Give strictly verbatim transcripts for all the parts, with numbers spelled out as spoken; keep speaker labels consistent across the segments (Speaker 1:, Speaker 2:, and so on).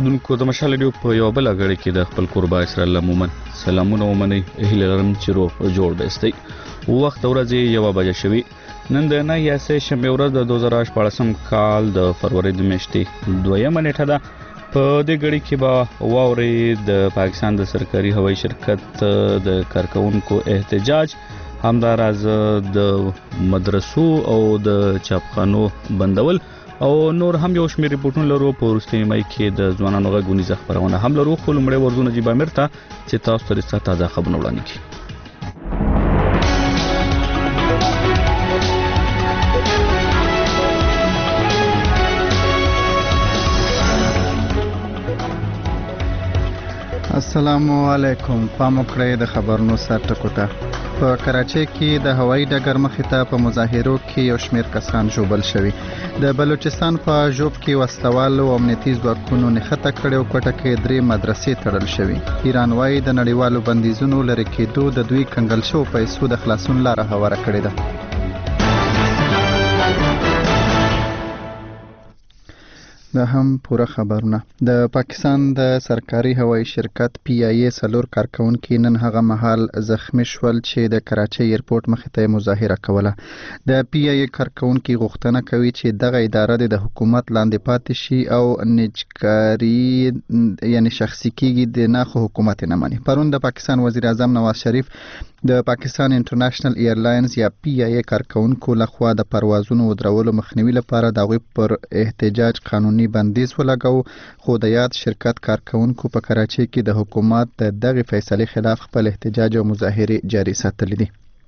Speaker 1: اوریدونکو د مشال ریډیو په یو بل غړي کې د خپل قربا اسرائیل عموما سلامونه ومني اهل لرم چې روغ جوړ بهستي وخت ورځې یو بجې شوي نن د نه یاسې شنبه ورځ د دوه زره شپږ کال د فروری د میاشتې دویمه نیټه ده. په دې غړي کې به واوري د پاکستان د سرکاري هوایي شرکت د کارکونکو احتجاج، همداراز د مدرسو او د چاپخانو بندول او نور هم یو شمېر ریپورتونه لرو. په وروستي مای کې د ځوانانو غږونیزه خبرونه هم لرو، خو لومړی ورزونه جیب امیر ته چې تاسو ته تازه خبرونه وړاندې کړي.
Speaker 2: السلام علیکم. پام وکړئ د خبرونو سر ټکوټه. په کراچۍ کې د هوایي ډګر مخې ته په مظاهرو کې یو شمېر کسان ژوبل شوي. د بلوچستان په ژوب کې وسلوالو او امنیتي ځواکونو نښته کړې او کوټه کې درې مدرسې تړل شوي. ایران وايي د نړیوالو بندیزونو لرې کېدو د دوی کنګل شوو پیسو د خلاصون لاره هواره کړې ده. دا هم پوره خبرونه. د پاکستان د سرکاري هوایي شرکت پی آی ای سلور کارکونکي نن هغه مهال زخمی شول چې د کراچۍ ایرپورټ مخې ته مظاهره کوله. د پی آی ای کارکونکي غوښتنه کوي چې دغه اداره د حکومت لاندې پاتې شي او نجکاري یعنی شخصي کیږي د نه خو حکومت نه مني. پرون د پاکستان وزیر اعظم نواز شریف د پاکستان انټرنیشنل ایرلاینز یا پی آی ای کارکونکو لخوا د پروازونو ودرولو مخنیوي لپاره د هغوی پر احتجاج قانوني بندیز ولګاو، خو د یاد شرکت کارکونکو په کراچۍ کې د حکومت د دغه فیصلې خلاف خپل احتجاج او مظاهرې جاري ساتلې دي.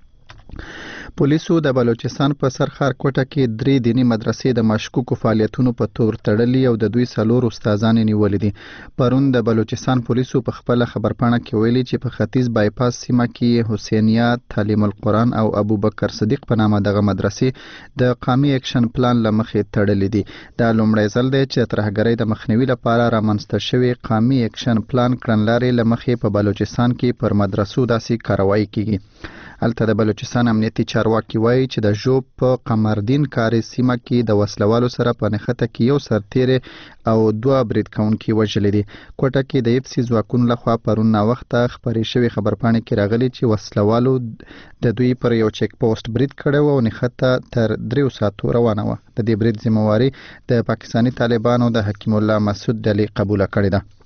Speaker 2: پولیسو د بلوچستان په سرخار کوټه کې درې دینی مدرسې د مشکوکو فعالیتونو په تور تړلې او د دوی څلور استادان نیولې دي. پرون د بلوچستان پولیسو په خپل خبرپاڼه کې ویلي چې په ختیځ بایپاس سیمه کې حسینیه، تعلیم القرآن او ابوبکر صدیق په نامه دغه مدرسې د قومي اکشن پلان لمخې تړلې دي. دا لومړی ځل دی چې ترهګرۍ د مخنیوي لپاره رامنځته شوی قومي اکشن پلان کړنلارې لمخې په بلوچستان کې پر مدرسو داسې کاروایی کیږي. البته د بلوچستان امنیتي چارواکي وایي چې د ژوب په قمردین کاري سیمه کې د وسلوالو سره په نښته کې یو سرتیری او دوه برید کوونکي وژلي دي. کوټه کې د اف سی ځواکونو لخوا پرون ناوخته خپرې شوې خبرپاڼې کې راغلي چې وسلوالو د دوی پر یو چیک پوسټ برید کړی و او نښته تر دریو ساعتو روانه وه. د دې برید ذمهواري د پاکستاني طالبانو د حکیم الله مسعود ډلې قبوله کړې ده.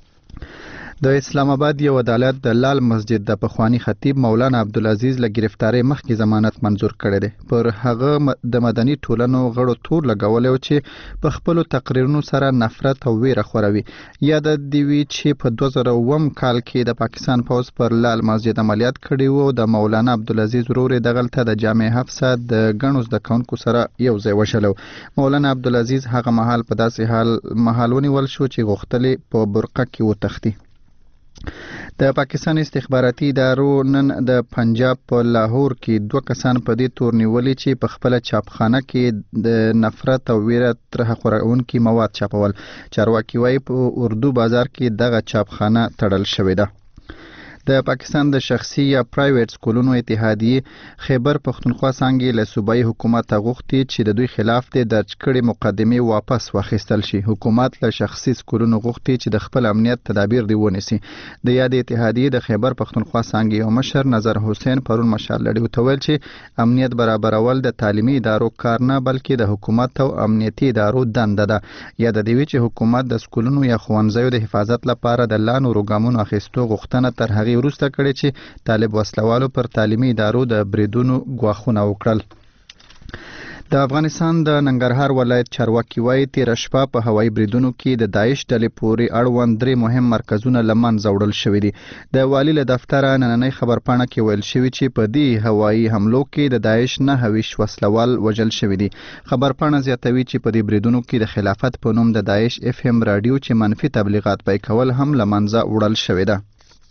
Speaker 2: د اسلام آباد یو عدالت د لال مسجد د پخوانی خطیب مولانا عبدالعزیز له گرفتاری مخکې ضمانت منظور کړی دی. پر هغه د مدني ټولنو غړو تور لګولی و چې په خپلو تقریرونو سره نفرت او ویره خوروي. یاد دې وي چې په دوه زره اووم کال کې د پاکستان پوځ پر لال مسجد عملیات کړي وو. د مولانا عبدالعزیز ورور یې دغلته د جامع حفصه د ګڼو زده کوونکو سره یو ځای وشلو. مولانا عبدالعزیز هغه مهال په داسې حال مهال ونیول شو چې غوښتلې په برقه کې وتښتي. د پاکستان استخباراتي ادارو نن د پنجاب په لاهور کې دوه کسان په دې تور نیولي چې په خپل چاپخانه کې د نفرت او ویره طرحه خورونکي مواد چاپول. چارواکي وایي په اردو بازار کې دغه چاپخانه تړل شوې ده. د پاکستان د شخصي یا پرایویټ سکولونو اتحادیې خیبر پختونخوا څانګې له صوبایي حکومت غوښتي چې د دوی خلاف د درج کړي مقدمې واپس واخیستل شي. حکومت له شخصي سکولونو غوښتي چې د خپل امنیت تدابیر دی ونیسي. د یاد اتحادیې د خیبر پختونخوا څانګې یو مشر نظر حسین پرون مشال لړیو ته ویل چې امنیت برابرول د تعلیمي ادارو کار نه بلکې د حکومت او امنیتي ادارو دنده ده. یاد دی وی چې حکومت د سکولونو یا ښوونځیو د حفاظت لپاره د لا نورو ګامونو اخیستو غوښتنه تر هغې وروسته کړي چې طالب وسلوالو پر تعلیمي ادارو د بریدونو ګواښونه وکړل. د افغانستان د ننګرهار ولایت چارواکي وایي تېره شپه په هوایي بریدونو کې د داعش ډلې پورې اړوند درې مهم مرکزونه له منځه وړل شوي دي. د والي له دفتره نننۍ خبرپاڼه کې ویل شوي چې په دې هوایي حملو کې د داعش نهه ویشت وسلوال وژل شوي دي. خبرپاڼه زیاتوي چې په دې بریدونو کې د خلافت په نوم د داعش اف ام راډیو چې منفي تبلیغات پای کول هم له منځه وړل شوي ده.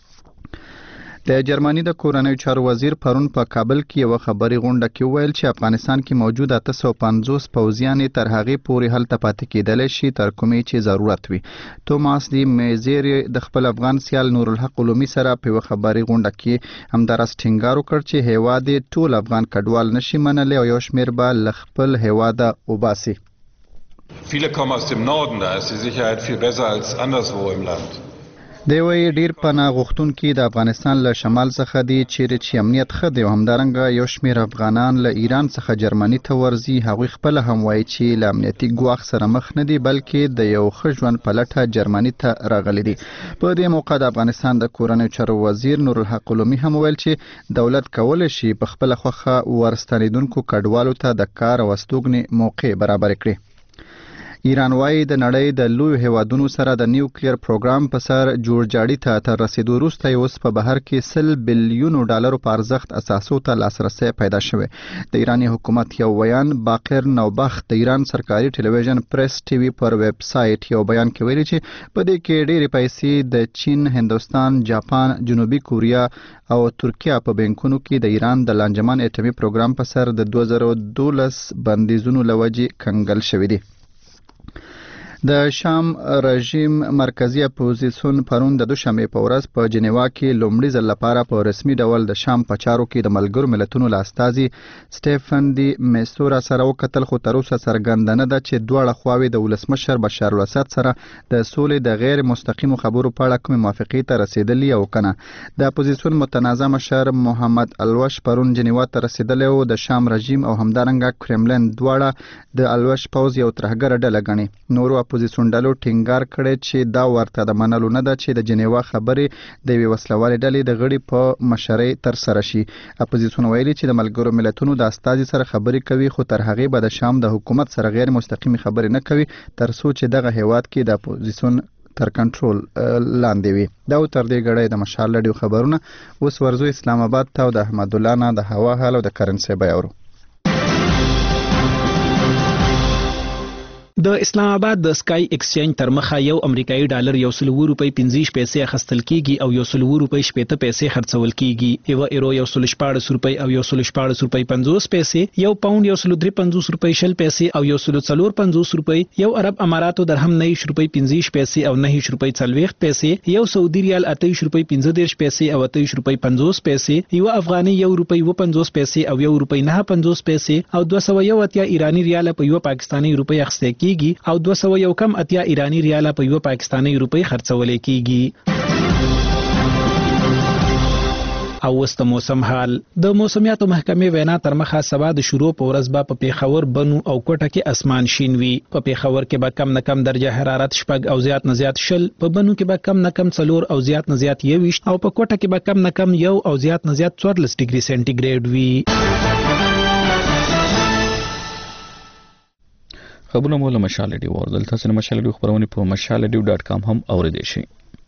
Speaker 2: د جرمني د کورنیو چارو وزیر پرون په کابل کې یو خبري غونډه کې ویل چې افغانستان کې موجود اته سوه پنځوس پوځیان تر هغې پورې هلته پاتې کېدلی شي تر کومې چې ضرورت وي. توماس دی میزیر د خپل افغان سیال نورالحق علومي سره په یو خبري غونډه کې همداراز ټینګار وکړ چې هیواد ټول افغان کډوال نشي منلی او یو شمېر به له خپل هیواده وباسي.
Speaker 3: Viele kommen aus dem Norden, da ist die Sicherheit viel besser als anderswo im Land.
Speaker 2: دی وایي ډیر پناه غوښتونکي د افغانستان له شمال څخه دي چیرې چې امنیت ښه دی او همدارنګه یو شمېر افغانان له ایران څخه جرمني ته ورځي. هغوی خپله هم وایي چې له امنیتي ګواښ سره مخ نه دي بلکې د یو ښه ژوند په لټه جرمني ته راغلي دي. په دې موقع د افغانستان د کورنیو چارو وزیر نورالحق علومي هم ویل چې دولت کولی شي په خپله خوښه ورستنېدونکو کډوالو ته د کار او استوګنې موقع برابر کړي. ایران وايي د نړۍ د لوی هیوادونو سره د نیوکلیر پروګرام په سر جوړجاړي ته تر رسیدو وروسته اوس په بهر کې سل بلیونو ډالرو په ارزښت اساسو ته لاسرسي پیدا شوی. د ایرانی حکومت یو بیان باقر نوبخت د ایران سرکاري ټلویزیون پریس ټي وي پر ویب سایت یو بیان کې ویلي چې په دې کې ډېرې پیسې د چین، هندوستان، جاپان، جنوبي کوریا او ترکیه په بانکونو کې د ایران د لانجمن اټومي پروګرام په سر د دوه زره دولس بندیزونو لوجې کنګل شوی دی. د شام رژیم مرکزی اپوزیسیون پرون د دوشنبه په ورځ په جنیوا کې لومړي ځل لپاره په رسمي ډول د شام په چارو کې د ملګرو ملتونو له استازي سټيفن دی میسورا سره وکتل، خو تر اوسه څرګنده نه ده چې دواړه خواوې د ولسمشر بشار الاسد سره د سولې د غیر مستقیمو خبرو په اړه کومې موافقې ته رسیدلی او کنه. د اپوزیسیون متنازع مشر محمد الوش پرون جنیوا ته رسیدلی او د شام رژیم او همدارنګه کرملن دواړه د الوش پوز یو ترهګر ډله ګڼي. نورو اپوزیسیون ډلو ټینګار کړی چې دا ورته د منلو نه ده چې د جنیوا خبرې د یوې وسلوالې ډلې د غړي په مشرۍ ترسره شي. اپوزیسیون ویلي چې د ملګرو ملتونو د استازي سره خبرې کوي، خو تر هغې به د شام د حکومت سره غیر مستقیمي خبرې نه کوي تر څو چې دغه هیواد کې د اپوزیسیون تر کنټرول لاندې وي. دا تر دې غړې د مشال لډیو خبرونه. اوس ورزو اسلام آباد ته د احمد الله نه د هوا حال او د کرنسي بیاورو.
Speaker 4: د اسلام آباد د سکای ایکسچینج تر مخه یو امریکایي ډالر یو سل روپۍ پنځه پیسې اخیستل کیږي او یو سل روپۍ شپږ پیسې خرڅول کیږي. یو ایرو یو سل شپږ روپۍ او یو سل شپږ روپۍ پنځوس پیسې، یو پاوند یو سل درې پنځوس روپۍ شل پیسې او یو سل څلور پنځوس روپۍ، یو عرب اماراتو درهم نه روپۍ پنځه پیسې او نه روپۍ څلوېښت پیسې، یو سعودي ریال اته روپۍ پنځه دېرش پیسې او اته روپۍ پنځوس پیسې، یو افغاني یو روپۍ و پنځوس پیسې او یو روپۍ نه پنځوس پیسې او دوه سوه یو اتیا ایرانی ریال په یو پاکستاني روپۍ اخیستل کیږي او دوه سوه یو کم اتیا ایرانی ریال په یو پاکستاني روپۍ خرڅول کیږي. او وست موسم حال. د موسمیاتو محکمې وینا تر مخه سبا د شروع په ورځ به په پیښور، بنو او کوټه کې اسمان شین وي. په پیښور کې به کم نه کم درجه حرارت شپږ او زیات نه زیات شل، په بنو کې به کم نه کم څلور او زیات نه زیات یوویشت او په کوټه کې به کم نه کم یو او زیات نه زیات څوارلس ډیګري سنټیګریډ وي.
Speaker 1: خبرونه مو له مشال ډیو ورزل تاسو نه مشال ډیو خبرونه په مشال ډیو ډاټ کام هم اوریدئ شئ.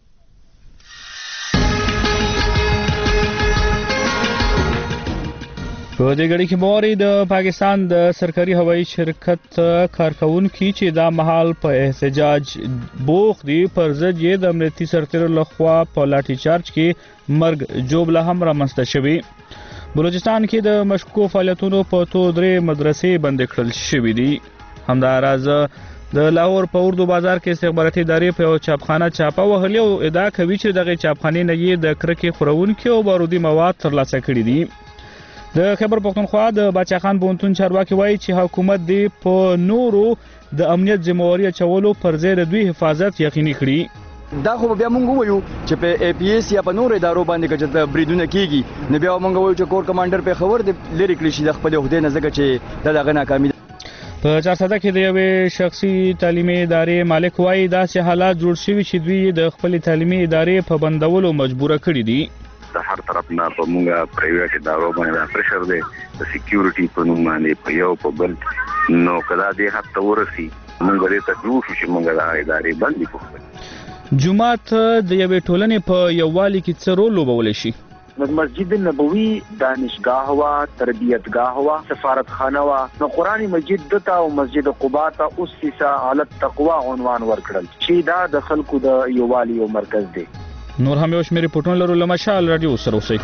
Speaker 1: په دې غړي کې موري د پاکستان د سرکاري هوایي شرکت کارکونکو چې دا مهال په احتجاج بوخ دي پر ضد یې د امنیتي سرتیرو لخوا په لاټي چارج کې مرګ جوړه هم رامنځته شوی. بلوچستان کې د مشکوکو فعالیتونو په تو درې مدرسې بند کړل شوې دي. همداراز د لاهور په اردو بازار کې استخباراتي ادارې په یو چاپخانه چاپه وهلې او ادعا کوي چې دغه چاپخانې نه یې د کرکې خورونکو او بارودي مواد ترلاسه کړي دي. د خیبر پختونخوا د باچا خان پوهنتون چارواکي وایي چې حکومت دی په نورو د امنیت ذمہواری چولو پر ځای د دوی حفاظت یقیني کړي.
Speaker 5: دا خو بیا مونږ وایو چې په ای پی ایس یا په نور ادارو باندې کچته بریدونه کیږي، نو بیا مونږ وایو چې کور کمانډر په خبر دی لری کړی شي د خپل عہده نه ځکه چې دا دغه ناکامي.
Speaker 1: په چارسده کې د یوې شخصي تعلیمي ادارې مالک وایي داسې حالات جوړ شوي چې دوی د خپل تعلیمي ادارې په بندولو مجبوره کړي دي.
Speaker 6: د هر طرف نه په موږ پرایویټ ادارو باندې پریشر دی د سکیورټي په نوم باندې په یو په بل، نو کله دې حتی ورسي موږ دې ته جوړ شو چې موږ د ادارې بندي کوو.
Speaker 1: جمعات د یوې ټولنې په یووالي کې څه رول لوبولی شي؟
Speaker 7: مسجد نبوي دانشگاه وا، تربیتگاه وا، سفارتخانه وا. نو قرآن مجید دته او مسجد قباء ته اوسیسا علی التقوا عنوان ورکړل چې دا د خلکو د یووالي یو مرکز دی.
Speaker 1: نور هم یو شمېر پټون لرو له مشال رادیو سره اوسئ.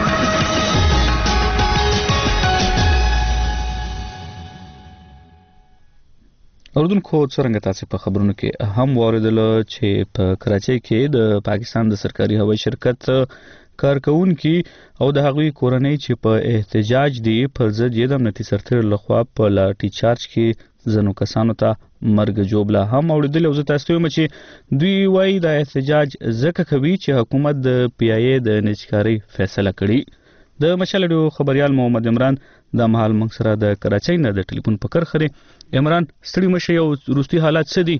Speaker 1: اوردونکو څرنګه تاسو په خبرونو کې هم واردل چې په کراچۍ کې د پاکستان د سرکاري هوایي شرکت کارکونکو او د هغوی کورنۍ چې په احتجاج دي پر ضد یې د امنیتي سرتیرو لخوا په لاټي چارج کې ځینو کسانو ته مرګ جوړ هم اوریدل او زه تاسو ته چې دوی وایي د احتجاج ځکه کوي چې حکومت د پی ای ای د نچکاري فیصله کړي د مشالډو خبريال محمد عمران د مهال منګ سره د کراچۍ نه د ټلیفون په کر خري عمران ستړي مشه یو روستي حالات څه دي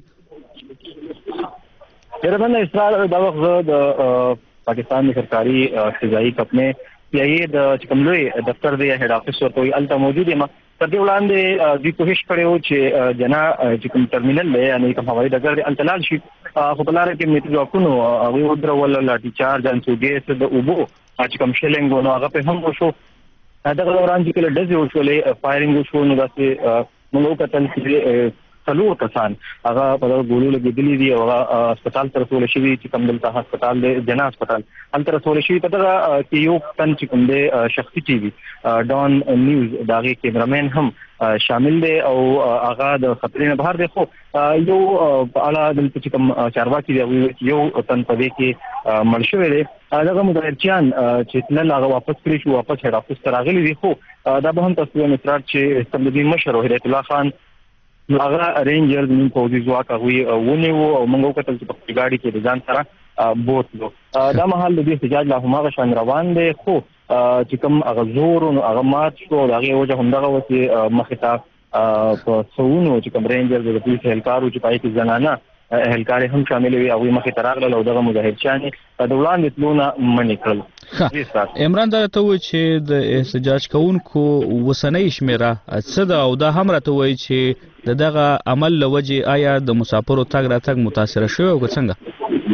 Speaker 8: درنه اسرائیل د وخت د پاکستان سرکاري فضائي کمپنۍ پی ای ای د چکملوي دفتر دی هډ افیس ورته الته موجود یم تر دې وړاندې دوی کوشش کړو چې جنا چې کوم ټرمینل دی یعنی کوم هوایي ډګر دی التلال شي خو په لار کې میټ ځواکونو هغه ودرول لاټي چارج ان سوګیس د اوبو چې کوم شلنګ نو هغه په هم وشو دا دوران چې کله ډزې وشولې فایرینګ وشو نو داسې موږ کتل چې څلور کسان هغه په ګولو لګېدلې دي او هسپتال ته رسول شوی چې کوم دلته هسپتال دی جنا هسپتال هلته رسول شوی په دغه کې یو تن چې کوم دی شخصي ټي وي ډان نیوز داغه کیمرامین هم شامل دی او هغه د خطرې نه بهر دی خو یو په اړه دلته چې کوم چارواکي دی یو تن په دې کې مړ شوی دی هغه مدیرچیان چې تل هغه واپس کړی شو واپس هډ افیس ته راغلی دی خو دا به هم تاسو نه تر چې استمدادي مشر هدایت الله خان هغه رینجرز نیم پوزي ځواک هغه ونه وو او موږ کتل چې په ګاډي کې ځان سره بوتلو دا مهال د دې احتجاج لا هم هغه شان روان دی خو چې کوم هغه زور او هغه مات شو هغه وجه هم دغه وسی مخه ته په سونو چې کوم رینجرز د پولیس هلکارو چې پای کې زنانه هلکاري هم شامل وي او مخه تراغله او دغه مجاهدچان د وړاندې تلونه منې کړل
Speaker 1: عمران دا ته و چې د احتجاج کوونکو وسنۍ شمیره څه ده او دا هم راته وایي چې دغه عمل لوجه آیا د مسافرو تګ راتګ متاثر شوی او څنګه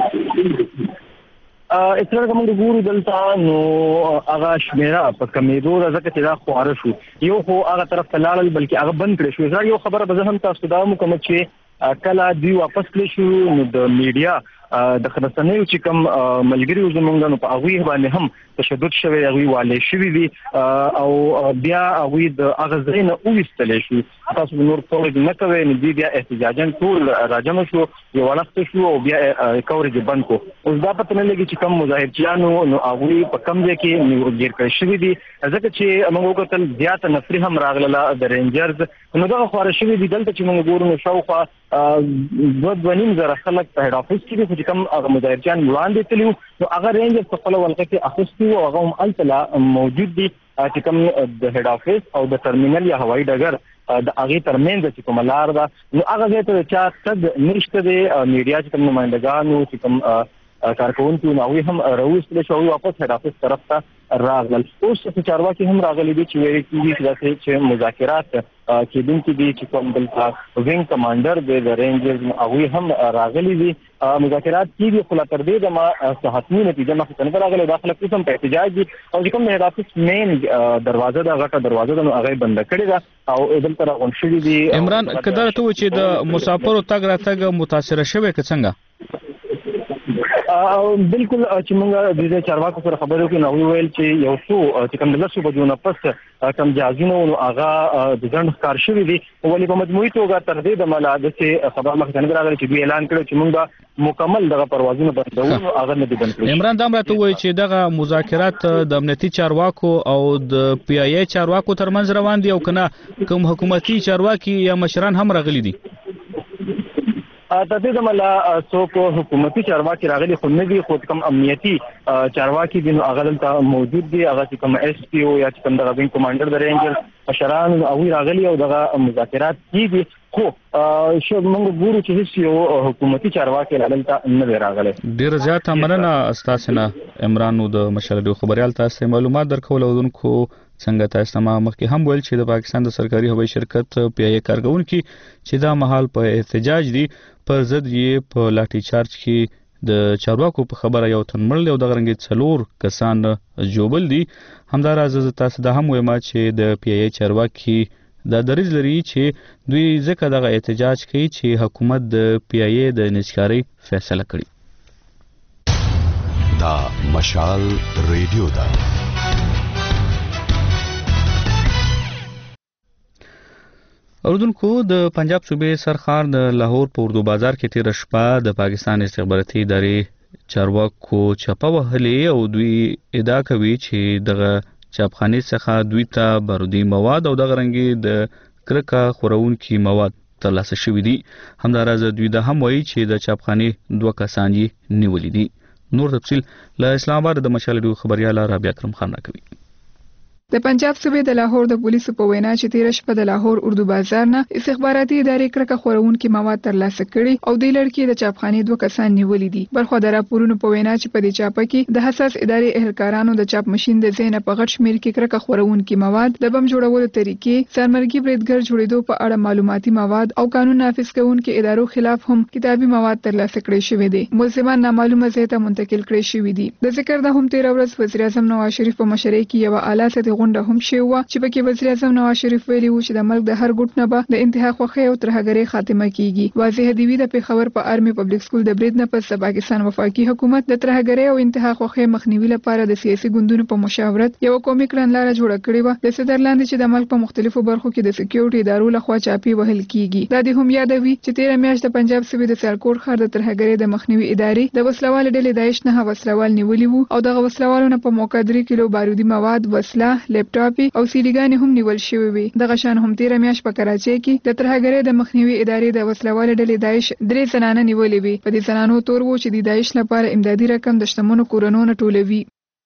Speaker 8: اسره کوم د ګورو دلته نو هغه شمیره په کمیدو راځي چې دا خواره شو یو خو هغه طرف ته لاړل بلکې هغه بند کړی شو یو خبره به هم تاسو دا مکمل چې کله دوی واپس کړی شو نو د میډیا د خدای چې کوم ملګری زمونږ نو په هغه باندې هم تشدد شوی هغه والي شوی دي او بیا هغه د اغزرین او وستل شو تاسو نور ټول نه کوي نو بیا احتجاجن ټول راجم شو یو وخت شو او بیا کورج بند کو اوس دا پته نه لګي چې کوم مظاهرچیانو نو هغه په کم ځای کې نو ګیر کړی شوی دي ځکه چې موږ کتل زیات نفري هم راغله د رینجرز نو دا خو شوی دي دلته چې موږ ګورو نو شاوخوا دوه دوه زره خلک په هډ افیس کې چې کوم هغه مدیرچیان وړاندې تلو نو هغه رینجر په خپل ولقه کې اخستي او هغه هم التلا موجود دي چې کوم د هډ افیس او د ټرمینل یا هوایي ډګر د هغه ترمنځ چې کوم لار ده نو هغه ته چا تد نشته د میډیا چې کوم نمائندګانو چې کوم کارکونکو نو هم راوستل شو واپس هډ افیس طرف ته راغلل اوس چې چارواکي هم راغلي دي چې ویل کېږي چې مذاکرات کې دین کې دي چې کوم بل وینګ کمانډر د رینجرز هغه هم راغلي دي مذاکرات کېږي خو تر دې د ما صحتمي نتیجه مخ ته نه راغلي داخله قسم په احتجاج دي او کوم د افیس مین دروازه د غټه دروازه د هغه بند کړی ده او دلته راغون شوی دي
Speaker 1: عمران کله ته و چې د مسافرو تګ راتګ متاثر شوی که څنګه
Speaker 8: بالکل چې موږ د چارواکو سره خبرو کې نو ویل چې یو څو چې کوم د لاسو بجونه پس کوم جازونه او هغه د ځند کار شوی دي ولې په مجموعي توګه تر دې د ملاده چې خبر مخ څنګه راغلی چې دوی اعلان کړ چې موږ مکمل دغه پروازونه بندو هغه نه دي بند کړی
Speaker 1: عمران دام راته وایي چې دغه مذاکرات د امنیتي چارواکو او د پی ای ای چارواکو ترمنځ روان دي او کنه کوم حکومتي چارواکي یا مشران هم راغلي دي
Speaker 8: د دې د ملا څوک حکومتي چارواکي راغلي خو نه دي خو کوم امنیتي چارواکي دي نو هغه دلته موجود دي هغه کوم ایس پی او یا کوم د وینګ کمانډر د رینجر مشران او راغلي او دغه مذاکرات کیږي خو شو موږ ګورو چې هیڅ یو حکومتي چارواکي دلته نه راغلي
Speaker 1: ډیر زیات مننه استاسنه عمرانو د مشالډو خبريال تاسو معلومات درکول ودونکو څنګه تاسو ما مخکې هم ویل چې د پاکستان د سرکاري هوایي شرکت پی ای ای کارګونکو چې دا مهال په احتجاج دي پر ضد یې په لاټي چارج کې د چارواکو په خبره یو تن مړ او د غرنګ څلور کسان جوبل دي همداراز تاسو د هم ویما چې د پی ای ای چارواکي دا دریځ لري چې دوی ځکه دغه احتجاج کوي چې حکومت د پی ای ای د نشکاري فیصله کړي
Speaker 9: دا مشال ریډیو دا
Speaker 1: اردوونکو د پنجاب صوبې سرخار د لاهور په اردو بازار کې تیر شپه د پاکستان استخباراتي ادارې چارواکو چپه وهلې او دوی ادعا کوي چې دغه چاپخانې څخه دوی ته بارودي مواد او دغه رنګي د کرکا خورونکي مواد ترلاسه شوې دي. همداراز دوی د هم وایي چې د چاپخانې دوه کسان یې نیولې دي. نور تفصیل له اسلام آباد د مشال ریډیو خبريال رابعه اکرم خان راکوي.
Speaker 10: د پنجاب صوبې د لاهور د پولیسو په وینا چې تیر شپه د لاهور اردو بازار نه استخباراتي ادارې کرکه خورونکي مواد ترلاسه کړي او د لړکی د چاپخانې دوه کسان نیولې دي. برخو د راپورونو په وینا چې په دې چاپه کې د حساس ادارې اهلکارانو د چاپ ماشين د زینه په غټ شمیر کې کرکه خورونکي مواد، د بم جوړولو طریقې، سرمرګي بریدګر جوړېدو په اړه معلوماتي مواد او قانون نافذ کوونکي ادارو خلاف هم کتابي مواد ترلاسه کړي شوې دي. ملزمان نامعلومه ځای ته منتقل کړي شوې دي. د ذکر د هم تیر ورځ وزیر اعظم نواز شریف په مشرۍ کې یو اعلی سطحي غونډه هم شوه چې پکې وزیر اعظم نواز شریف ویلي وو چې د ملک د هر ګوټ نه به د انتها خوخي او ترهګرۍ خاتمه کیږي. واضح دی وی د پیښور په آرمي پبلک سکول د برید نه پس د پاکستان وفاقي حکومت د ترهګرۍ او انتها خوخي مخنیوي لپاره د سیاسي ګوندونو په مشاورت یو قومي کړنلاره جوړه کړې و. د صدر لاندې چې د ملک په مختلفو برخو کې د سکیورټي ادارو لخوا چاپی وهل کیږي. دا د هم یادوي چې تیر میاشت د پنجاب صوبې د سرکوټ ښار د ترهګرۍ د مخنیوي ادارې د وسلوال ډلې داعش نه وسلوال نیولي وو او د وسلوالو نه په موقع درې کیلو بارودي مواد، وسله، لپټاپ او سیلیګان هم نیول شوی وي. دغه شان هم تیر میاشت په کراچۍ کې د ترهګرۍ د مخنیوي ادارې د وسلوال ډلې داعش درې زنانه نیولې وي. په دې زنانو تور وو چې د داعش لپاره امدادي رقم د شتمنو کورونو نه ټولوي.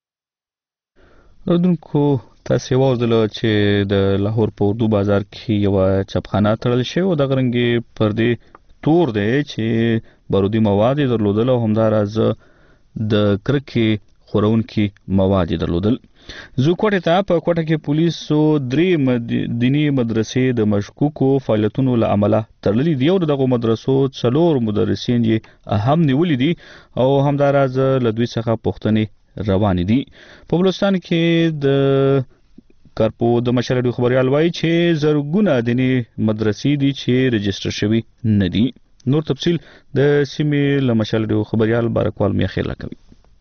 Speaker 1: اردوونکو تاسو واوردل چې د لاهور په اردو بازار کې یو چاپخانه تړل شوی او د غرنګي پر دې تور دی چې بارودي مواد درلودل او همداراز د کرکې خورونکي مواد درلودل. زو کوټه ته په کوټه کې پولیسو درې دینی مدرسې د مشکوکو فعالیتونو له امله تړلې دي او دغه مدرسو څلور مدرسین یې اهم نیولې دي او همداراز له دوی څخه پوښتنې روان دي. په بلوچستان کې د کارپو د مشرډو خبريال وایي چې زرګونه دینی مدرسې دي چې رجستر شوي نه دي. نور تفصیل د سیمې له مشرډو خبريال بارکوال میخیل کوي.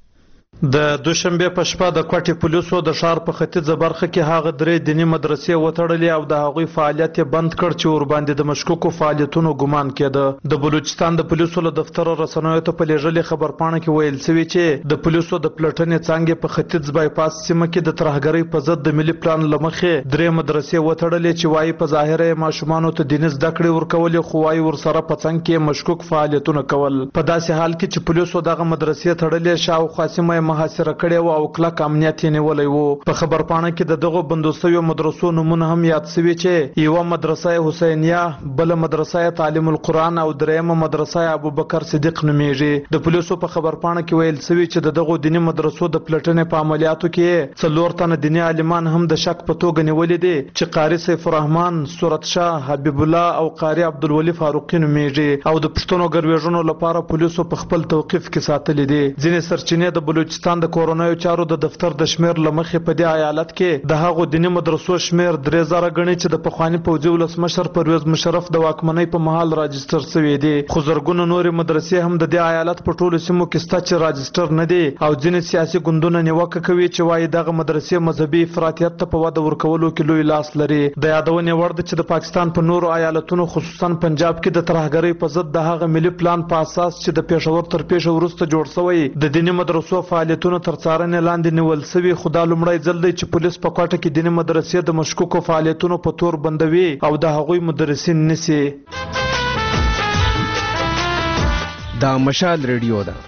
Speaker 11: د دوشنبه په شپه د کوټې پولیسو د ښار په ختیځه برخه کې هغه درې دینی مدرسې وتړلې او د هغوی فعالیت بند کړ چې ور باندې د مشکوکو فعالیتونو ګمان کېده. د بلوچستان د پولیسو له دفتر رسنیو ته په لېږلې خبرپاڼه کې ویل شوی چې د پولیسو د پلټنې څانګې په ختیځ بایپاس سیمه کې د ترهګرۍ په ضد د ملي پلان لمخې درې مدرسې وتړلې چې وايي په ظاهره ماشومانو ته دیني زده کړې ورکولې خو وايي ورسره په څنګ کې مشکوک فعالیتونه کول. په داسې حال کې چې پولیسو دغه مدرسې تړلې شاوخوا سیمه محاصره کړې و او کلک امنیت یې نیولی و. په خبرپاڼه کې د دغو بندوستویو مدرسو نومونه هم یاد شوي چې یوه مدرسه حسینیه، بله مدرسه تعلیم القرآن او درېیمه مدرسه ابوبکر صدیق نومیږي. د پولیسو په خبرپاڼه کې ویل شوي چې د دغو دیني مدرسو د پلټنې په عملیاتو کې څلور تنه دیني عالمان هم د شک په توګه نیولي دي چې قاري سیف الرحمن، صورت شاه، حبیب الله او قاري عبدالولي فاروقي نومیږي او د پښتنو ګرویژنو لپاره پولیسو په خپل توقیف کې ساتلي دي. ځینې سرچینې د بلوچستان د کورونایو چارو د دفتر د شمیر لمخې په دې ایالت کې د هغو دیني مدرسو شمیر درې زره غني چې د پخوانی پوځي ولسمشر پرویز مشرف د واکمنۍ په مهال راجستر شوی دي. خو زرګونه نورې مدرسې هم د دې ایالت په ټولو سیمو کې شته چې راجستر نه دي او ځینې سیاسي ګوندونه نیوکه کوي چې وايي دغه مدرسې مذهبي افراطیت ته په وده ورکولو کې لوی لاس لري. د یادونې وړ ده چې د پاکستان په نورو ایالتونو خصوصا پنجاب کې د ترهګرۍ په ضد د هغه ملي پلان په اساس چې د پېښور تر پیښه وروسته جوړ شوی د دیني مدرسو فعالیتونو تر څارنې لاندې نیول شوي. خو دا لومړی ځل دی چې پولیس په کوټه کې دیني مدرسې د مشکوکو فعالیتونو په تور بندوي او د هغوی مدرسین نیسي.
Speaker 12: دا مشال ریډیو ده.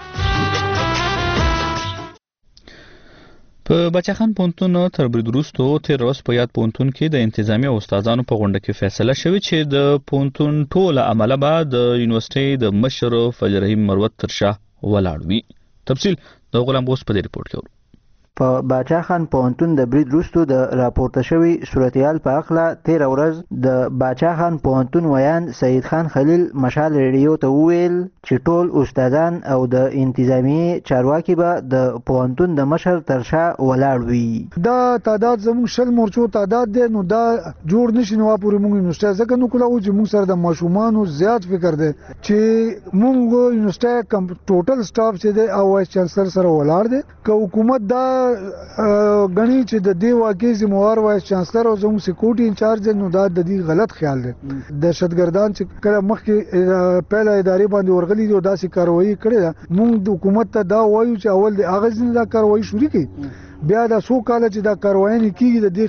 Speaker 1: په بچخان پونتون تر برید وروسته تیر ورځ په یاد پونتون کې د انتظامی او استادانو په غونډه کې فیصله شوې چې د پونتون ټوله عمله به د یونیورسيټي د مشر فضل رحیم مروت تر شاه ولاړ وي. تفصیل د غلام بوس په دې ریپورت کې.
Speaker 13: په باچا خان پوهنتون د برید وروسته د راپورته شوي صورتحال په هکله تېره ورځ د باچا خان پوهنتون ویان سید خان خلیل مشال ریډیو ته وویل چې ټول استادان او د انتظامیې چارواکي به د پوهنتون د مشر تر شا ولاړ وي.
Speaker 14: دا تعداد زموږ شل مورچو تعداد دی نو دا جوړ نشي نو پورې موږ یونیورسيټي ځکه نو کوله چې موږ سره د ماشومانو زیات فکر دی چې موږ یونیورسيټي کم ټوټل سټاف چې دی او وایس چانسلر سره ولاړ دی که حکومت دا غني چې د دې واقعي ذمہوار وایس چانسلر او زموږ سکیورټي انچارج نو دا د دې غلط خیال دی. دهشتګردان چې کله مخکې پهله ادارې باندې ورغلي دي او داسې کاروایی کړې ده موږ د حکومت ته دا وایو چې اول د اغاز نه دا کاروایی شروع کړي بیا دا څو کال چې دا کاروایی نه کیږي د دې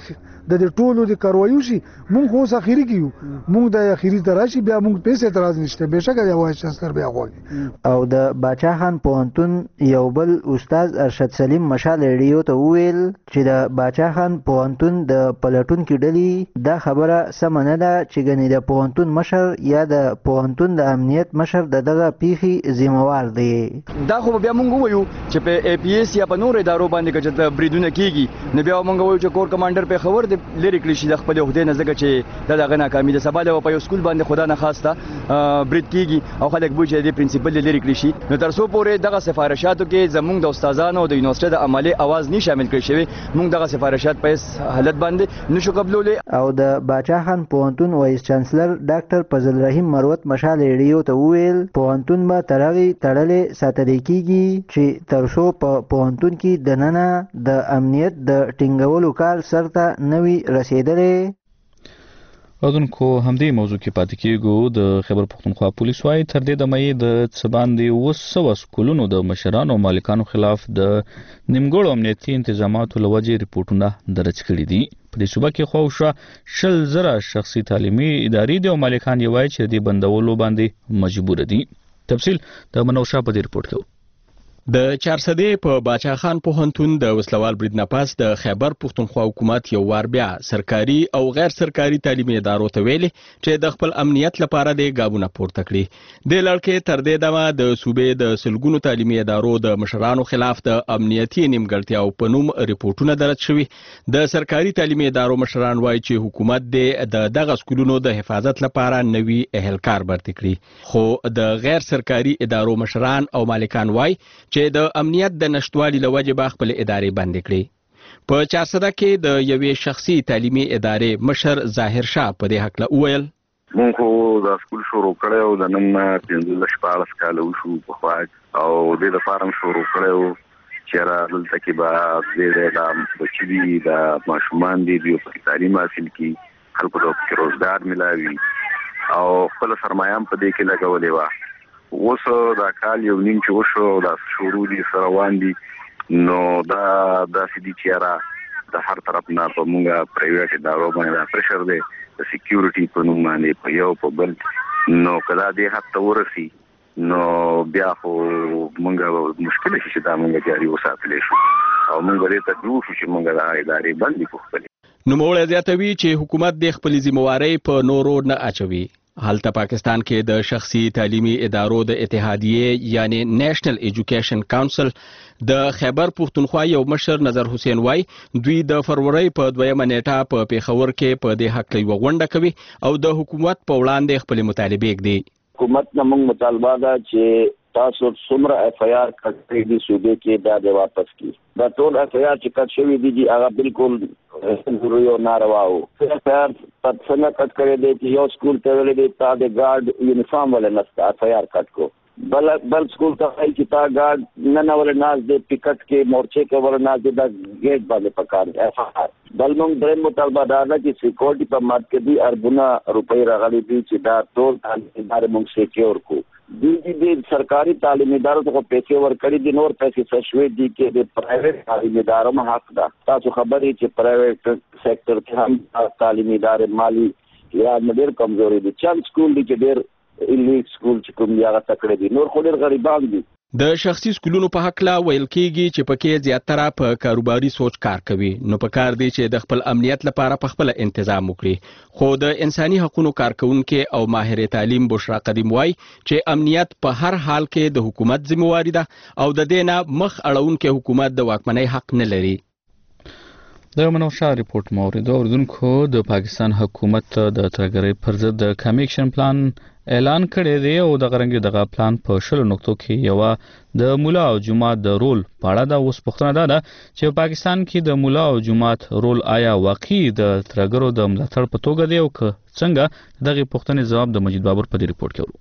Speaker 14: د دې ټولو د کاروایو شي مونږ خو اخیری کیو مونږ د اخیری تراشي بیا مونږ پیسې اعتراض نشته بهشکه دی وایي چانسلر بیا غواړي
Speaker 13: او د باچا خان پوهنتون یو بل استاد ارشد سلیم مشال ریډیو ته وویل چې د باچا خان پوهنتون د پلټونکو ډلې دا خبره سم نه ده چې ګنې د پوهنتون مشر یا د پوهنتون د امنیت مشر د دغه پیښې ذمہوار دی
Speaker 5: دا خو بیا مونږ وایو چې په ای پی ایس یا په نور ادارو باندې چې بریدونه کیږي نو بیا مونږ وایو چې کور کمانډر په خبر دی لری کړی شي د خپل عہده نه ځکه چې دا دغه ناکامي د سبا له په یو سکول باندې خدا نه خواسته برید کیږي او خلک بوجي د پرنسپل لری کړی شي نو تر څو پورې دغه سفارشاتو کې زمونږ د استادانو د یونیورسيټي د عملي اواز نه شامل کړی شوی مونږ دغه سفارشات په حالت باندې نشو قبولولې
Speaker 13: او د باچا خان پوهنتون وایس چانسلر ډاکټر فضل رحیم مروت مشال ریډیو ته وویل پوهنتون به ترغي تړلې ساتل کیږي چې تر څو په پوهنتون کې د ننه د امنیت د ټینګولو کار سرته نوي رسیدلې
Speaker 1: اودونکو همدې موضوع کې پاتې کېږو د خیبر پختونخوا پولیس وايي تر دې د مې د څباندې وسو سکولونو د مشرانو او مالکانو خلاف د نیمګړو امنیتي انتظاماتو لوجې ریپورتونه درج کړي دي په دې صوبه کې خوښه شل زره شخصي تعلیمي ادارې دي او مالکان یې وایي چې د بندولو باندې مجبور دي تفصیل د منوشا په دې ریپورت کې
Speaker 15: د چارسدې په باچا خان پوهنتون د وسلوال برید نه پاس د خیبر پختونخوا حکومت یو وار بیا سرکاري او غیر سرکاري تعلیمي ادارو ته ویلي چې د خپل امنیت لپاره د ګابونه پورته کړي د لړکې تر دې دمه د صوبې د سلګونو تعلیمي ادارو د مشرانو خلاف د امنیتي نیمګړتیاو په نوم ریپورتونه درج شوي د سرکاري تعلیمي ادارو مشران وایي چې حکومت د دغه سکولونو د حفاظت لپاره نوي اهلکار برتي کړي خو د غیر سرکاري ادارو مشران او مالکان وایي چې د امنیت د نشټوالي لوجه به خپل ادارې بندې کړي په چارسده کې د یوې شخصي تعلیمي ادارې مشر ظاهر شاه په دې حق له وویل
Speaker 6: مونږ خو د سکول شروع کړو د نن پنځه شپږ کال وشو په خوا او د فارم شروع کړو چې را دلته کې به د بچي د ماشومان دي د تعلیم حاصل کی خلکو ته روزګار ملاوي او خپل سرمایه په دې کې لګولې و وسو دا کال یو نیم چې وشو دا شروع دي سره واندي نو دا د سړي چیرې د هر طرف نه په موږ پرایویټ ادارو باندې پرشر دی د سکیورټي په نوم باندې په یو په بل نو کله دې حتی ورسي نو بیا خو موږ مشکل شي چې دا موږ جاري وساتلی شو او موږ دې ته جوړ شو چې موږ د ادارې باندې کوو
Speaker 15: نو موږ زیاتوي چې حکومت د خپل ذمہواری په نورو نه اچوي حالته پاکستان کې د شخصي تعلیمي ادارو د اتحادیې یعنی نېشنل ایجوکیشن کونسل د خیبر پختونخوا یو مشر نظر حسین وای دوی د فروری په دویمه نیټه په پیښور کې په دې حق یو غونډه کوي او د حکومت په وړاندې خپل مطالبه کوي
Speaker 16: حکومت نه موږ مطالبه ده چې تاسو څومره اف ای آر کړی دي صوبې کې دا د واپس کی دا ټول اف ای آر چې کټ شوی دي چې هغه بالکل ضروري او ناروا وو اف ای آر په څنګه کټ کړی دی چې یو سکول ته ویل دي تا د ګارد یونیفارم ولې نسته اف ای آر کټ کو بل بل سکول ته وایي چې تا ګارد نه نه ولې ناز دې ټیکټ کې مورچې کې ولې ناز دې دا گیټ باندې پکار اف ای آر بل موږ درې مطالبه دا ده چې سکیورټي په مات کې دي اربونه روپۍ راغلي دي چې دا ټول ادارې موږ سکیور کو دي دي سرکاري تعلیمي ادارو ته پیسې ورکړي دي نور پیسې سشوي دي کې د پرایویټ تعلیمي ادارو ما حق ده تاسو خبرې چې پرایویټ سېکټر کې هم تعلیمي ادارې مالی یا ډېر کمزوري دي چند سکول دي چې ډېر الیټ سکول چې کوم یا تکړه دي نور خو ډېر غریبان دي
Speaker 15: د شخصي سکولونو په حق لا ویل کېږي چې پکې زیاتره په کاروباري سوچ کار کوي نو په کار دی چې د خپل امنیت لپاره په خپل تنظیم وکړي خو د انساني حقوقو کارکونکو او ماهر تعلیم بشرا قدیم وای چې امنیت په هر حال کې د حکومت ذمہواری ده او د دې نه مخ اړونکو حکومت د واکمنۍ حق نه لري
Speaker 1: د منوشا ریپورت موریدو اوردونکو د پاکستان حکومت د ترګری پر ضد د کمیکشن پلان اعلان کړی دی او د غرنګي دغه پلان په شلو نقطو کې یو د مولا او جماعت د رول په اړه دا اوس پوښتنه ده چې پاکستان کې د مولا او جماعت رول آیا واقعي د ترګرو د ملاتړ په توګه دی او که څنګه دغه پوښتنې جواب د مجید بابر په دې ریپورت کې ورو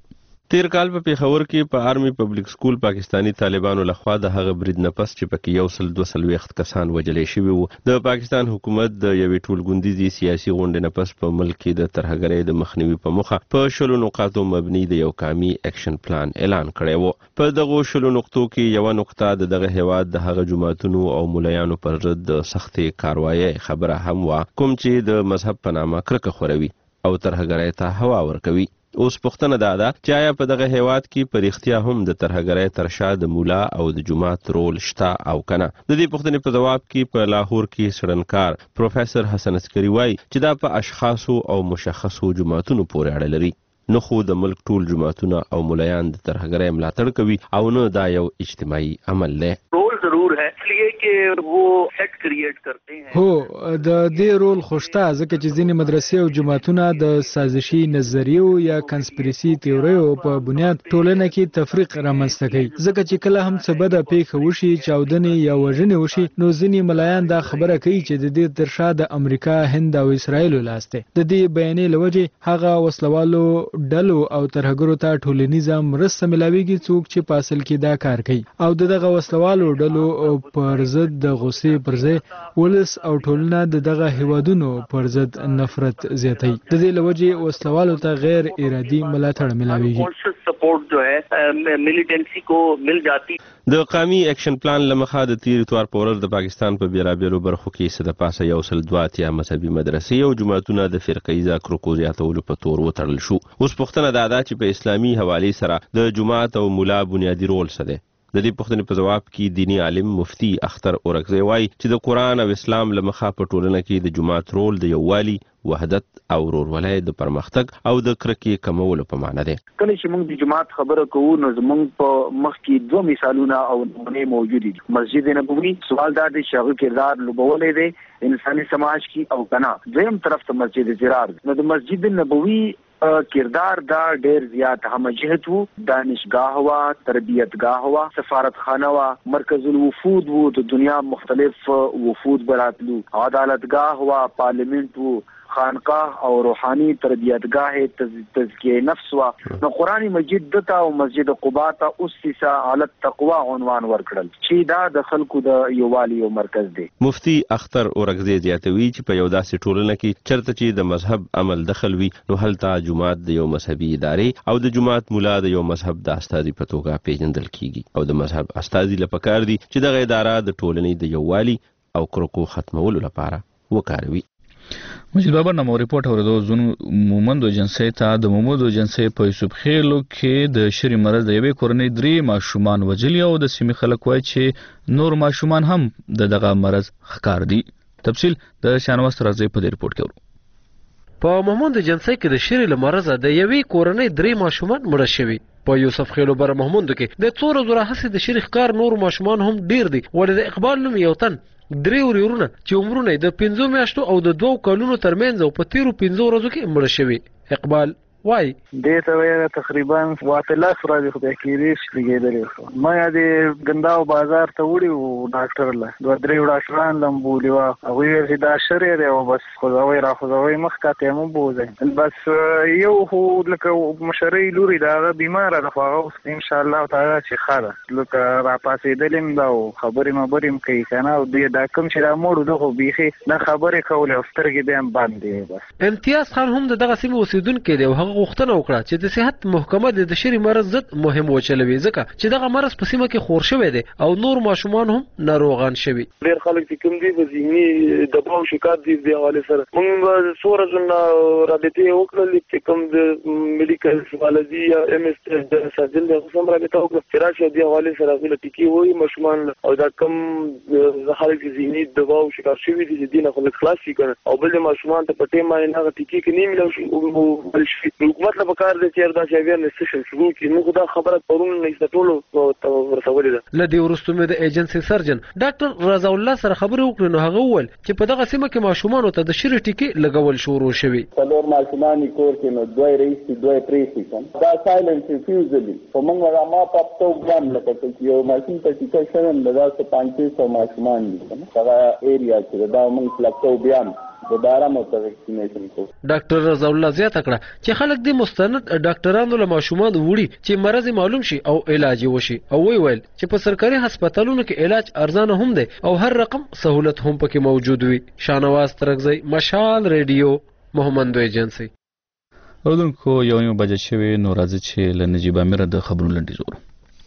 Speaker 17: تیر کال په پیښور کې په آرمي پبلک سکول پاکستانی طالبانو لخوا د هغه برید نه پس چې پکې یو سل دوه سل وخت کسان وجلې شوي وو د پاکستان حکومت د یوې ټولګوندیزي سیاسي غونډې نه پس په ملک کې د ترهګرۍ د مخنیوي په موخه په شلو نقاطو مبني د یو قومي اکشن پلان اعلان کړی وو په دغه شلو نقطو کې یو نقطه د دغه هیواد د هغه جماعتونو او ملایانو پر ضد د سختې کاروایي خبره هم وا کوم چې د مذهب په نامه کرکه خوروي او ترهګرۍ ته هوا ورکوي اوس پوښتنه دا ده چې آیا په دغه هیواد کې په رښتیا هم د ترهګرۍ تر شا د مولا او د جماعت رول شته او کنه د دې پوښتنې په جواب کې په لاهور کې سړنکار پروفیسور حسن عسکري وایي چې دا په اشخاصو او مشخصو جماعتونو پورې اړه لري نه خو د ملک ټول جماعتونه او ملایان د ترهګرۍ ملاتړ کوي او نه دا یو اجتماعي عمل دی
Speaker 18: رول ضرور ہے اس لیے کہ وہ سیٹ کریٹ کرتے ہیں
Speaker 4: هو د دې رول خوشته ځکه چې ځینې مدرسې او جماعتونه د سازشي نظریو یا کنسپریسي تیوریو په بنیاد ټولنه کې تفریق رامنځته کوي ځکه چې کله هم څه بده پیښه وشي چاودنې یا وژنې وشي نو ځینې ملایان دا خبره کوي چې د دې تر شا د امریکا هند او اسرائیل لاس دی د دې بیانې لوجه هغه وسلوالو ډلو او ترهګرو ته ټولنیزه مرسته ملاويږي څوک چې په اصل کې دا کار کوي او دغه وسلوالو ډلو پر ضد د غصې پر ځای ولس او ټولنه د دغه هیوادونو پر ضد نفرت زیاتوي د دې لوجه وسلوالو ته غیر ارادي ملاتړ ملاويږي
Speaker 18: سپورټ جو ہے ملیټنسي کو مل جاتی
Speaker 17: د قومي اکشن پلان لمخه د تیر اتوار پورر د پاکستان په بیلابیلو برخو کې صد پاسه یو سل دوه اتیا مذهبي مدرسې او جماعتونه د فرقیزه کرکو زیاتولو په تور وتړل شو اوس پوښتنه دا ده چې په اسلامي حواله سره د جماعت او مولا بنیادی رول څه دی د دې پوښتنې په جواب کې دینی عالم مفتی اختر اورکزی وایي چې د قران او اسلام لمخه په ټولنه کې د جماعت رول د یووالي وحدت او ورورولۍ د پرمختګ او د کرکې کمولو په معنی دی
Speaker 7: کله چې موږ د جماعت خبره کوو نو زموږ په مخ کې دوه مثالونه او نمونې موجود دي مسجد نبوي سوال دا دی چې هغه کردار لوبولې دی انساني سماج کې او کنا دویم طرف ته مسجد زرار نو د مسجد نبوي کردار دا ډیر زیات هم جهت وو دانشگاه وا تربیتگاه وا سفارتخانه وا مرکز الوفود وو د دنیا مختلف وفود براتلو عدالتگاه وا پارلیمنت وو خانقاه او روحاني تربیتگاه تزکیه نفس وا نو قرآن مجید دته او مسجد قباء ته اسسا علی التقوا عنوان ورکړل چې دا د خلکو د یووالي او مرکز دی
Speaker 17: مفتی اختر اورکزی زیاتوي چې په یو داسې ټولنه کې چرته چې د مذهب عمل دخل وي نو هلته جماعت د یو مذهبي ادارې او د جماعت مولا د یو مذهب د استازي په توګه پیژندل کیږي او د مذهب استازي لپاره دي چې دغه اداره د ټولنې د یووالي او کرکو ختمولو لپاره وکاروي
Speaker 1: مجید بابر نمو ریپورت اوریدو زون مومندو جنسي ته د مومندو جنسي په یوسف خیلو کې د شری مرز د یوې کورنۍ درې ماشومان وجلی او د سیمې خلک وایي چې نور ماشومان هم د دغه مرز ښکار دي تفصیل د شانواز ترازی په دې ریپورت کې ورو
Speaker 19: په مومندو جنسي کې د شری مرز د یوې کورنۍ درې ماشومان مړه شوي په یوسف خیلو بر محمود کې د څو ورځې راهیسې د شری ښکار نور ماشومان هم ډیر دي ولې د اقبال نوم یو تن درې ورونه چې عمرونه د پنځو میاشتو او د دوو کلونو ترمنځ او په تیرو پنځو ورځو کې مړه شوي اقبال وای
Speaker 20: دې ته وایي تقریبا واته لاس راځي خو د کېریش لګېدلې ما یې ګنداو بازار ته وړي او ډاکټر له دوه درې ډاکټران لمبولي وا هغه یې دا شری دی او بس خو زوی را خو زوی مخ کاته مو بوزي بس یو خو لکه مشري لوري دا بیمار ده خو هغه ان شاء الله تعالی چې خاله لکه را پاسې دلم دا خبرې مبرم کوي کنه او دې دا کوم چې را موړو دغه بيخي دا خبرې کول او سترګې به هم باندې بس
Speaker 19: امتیاز خان هم دغه سیمه اوسیدونکو دی او غوښتنه وکړه چې د صحت محکمه د شری مرز ضد مهم وچلوي ځکه چې دغه مرز په سیمه کې خور شوی دی او نور ماشومان هم ناروغان شوي
Speaker 21: ډېر خلک چې کوم دي په ذهني دباو شکایت دي د حواله سره موږ څو ورځې رابطې وکړلې چې کوم د میډیکل سوالځي یا ام اس د سرجن د قسم رابطه وکړه چې راشي د حواله سره غوښتل ټکی وایي ماشومان او دا کوم خلک چې ذهني دباو شکایت شوی دي چې دینه خلک خلاص شي کنه او بل ماشومان ته پټه مې نه ټکی کې نه ملو شي حکومت له پکار د چیر دا چې اویرنس سیشن شروع کړي نو خدا خبره پرون نه است ټولو ورسولې ده
Speaker 19: لدی ورستمه د ایجنسی سرجن ډاکټر رضا الله سره خبرې وکړې نو هغه ول چې په دغه سیمه کې ماشومان ته د شری ټکی لګول شروع شوي
Speaker 22: څلور ماشومان کور کې نو دوی رئیس دوی پریسیکن دا سایلنس ریفیوزلی په موږ را ما پاتو ګرام لکه چې یو ماشین ته ټکی شوم د تاسو پنځه سوه ماشومان دي هغه ایریا چې دا موږ فلکټو بیا دوباره مو ویکسینیشن کو.
Speaker 19: ډاکټر رضا الله زیاته کړه چې خلک د مستند ډاکټرانو له ماشومان وړي چې مرض معلوم شي او علاج وشي او وی ویل چې په سرکاري هسپتالونو کې علاج ارزانه هم دی او هر رقم سہولت هم پکې موجود وي. شانواز ترغزی، مشال ریډیو، محمد ایجنسی.
Speaker 1: اردوونکو یو یو بجې شوی نو راځي چې له نجیب امیر د خبرونو لنډیز ورو.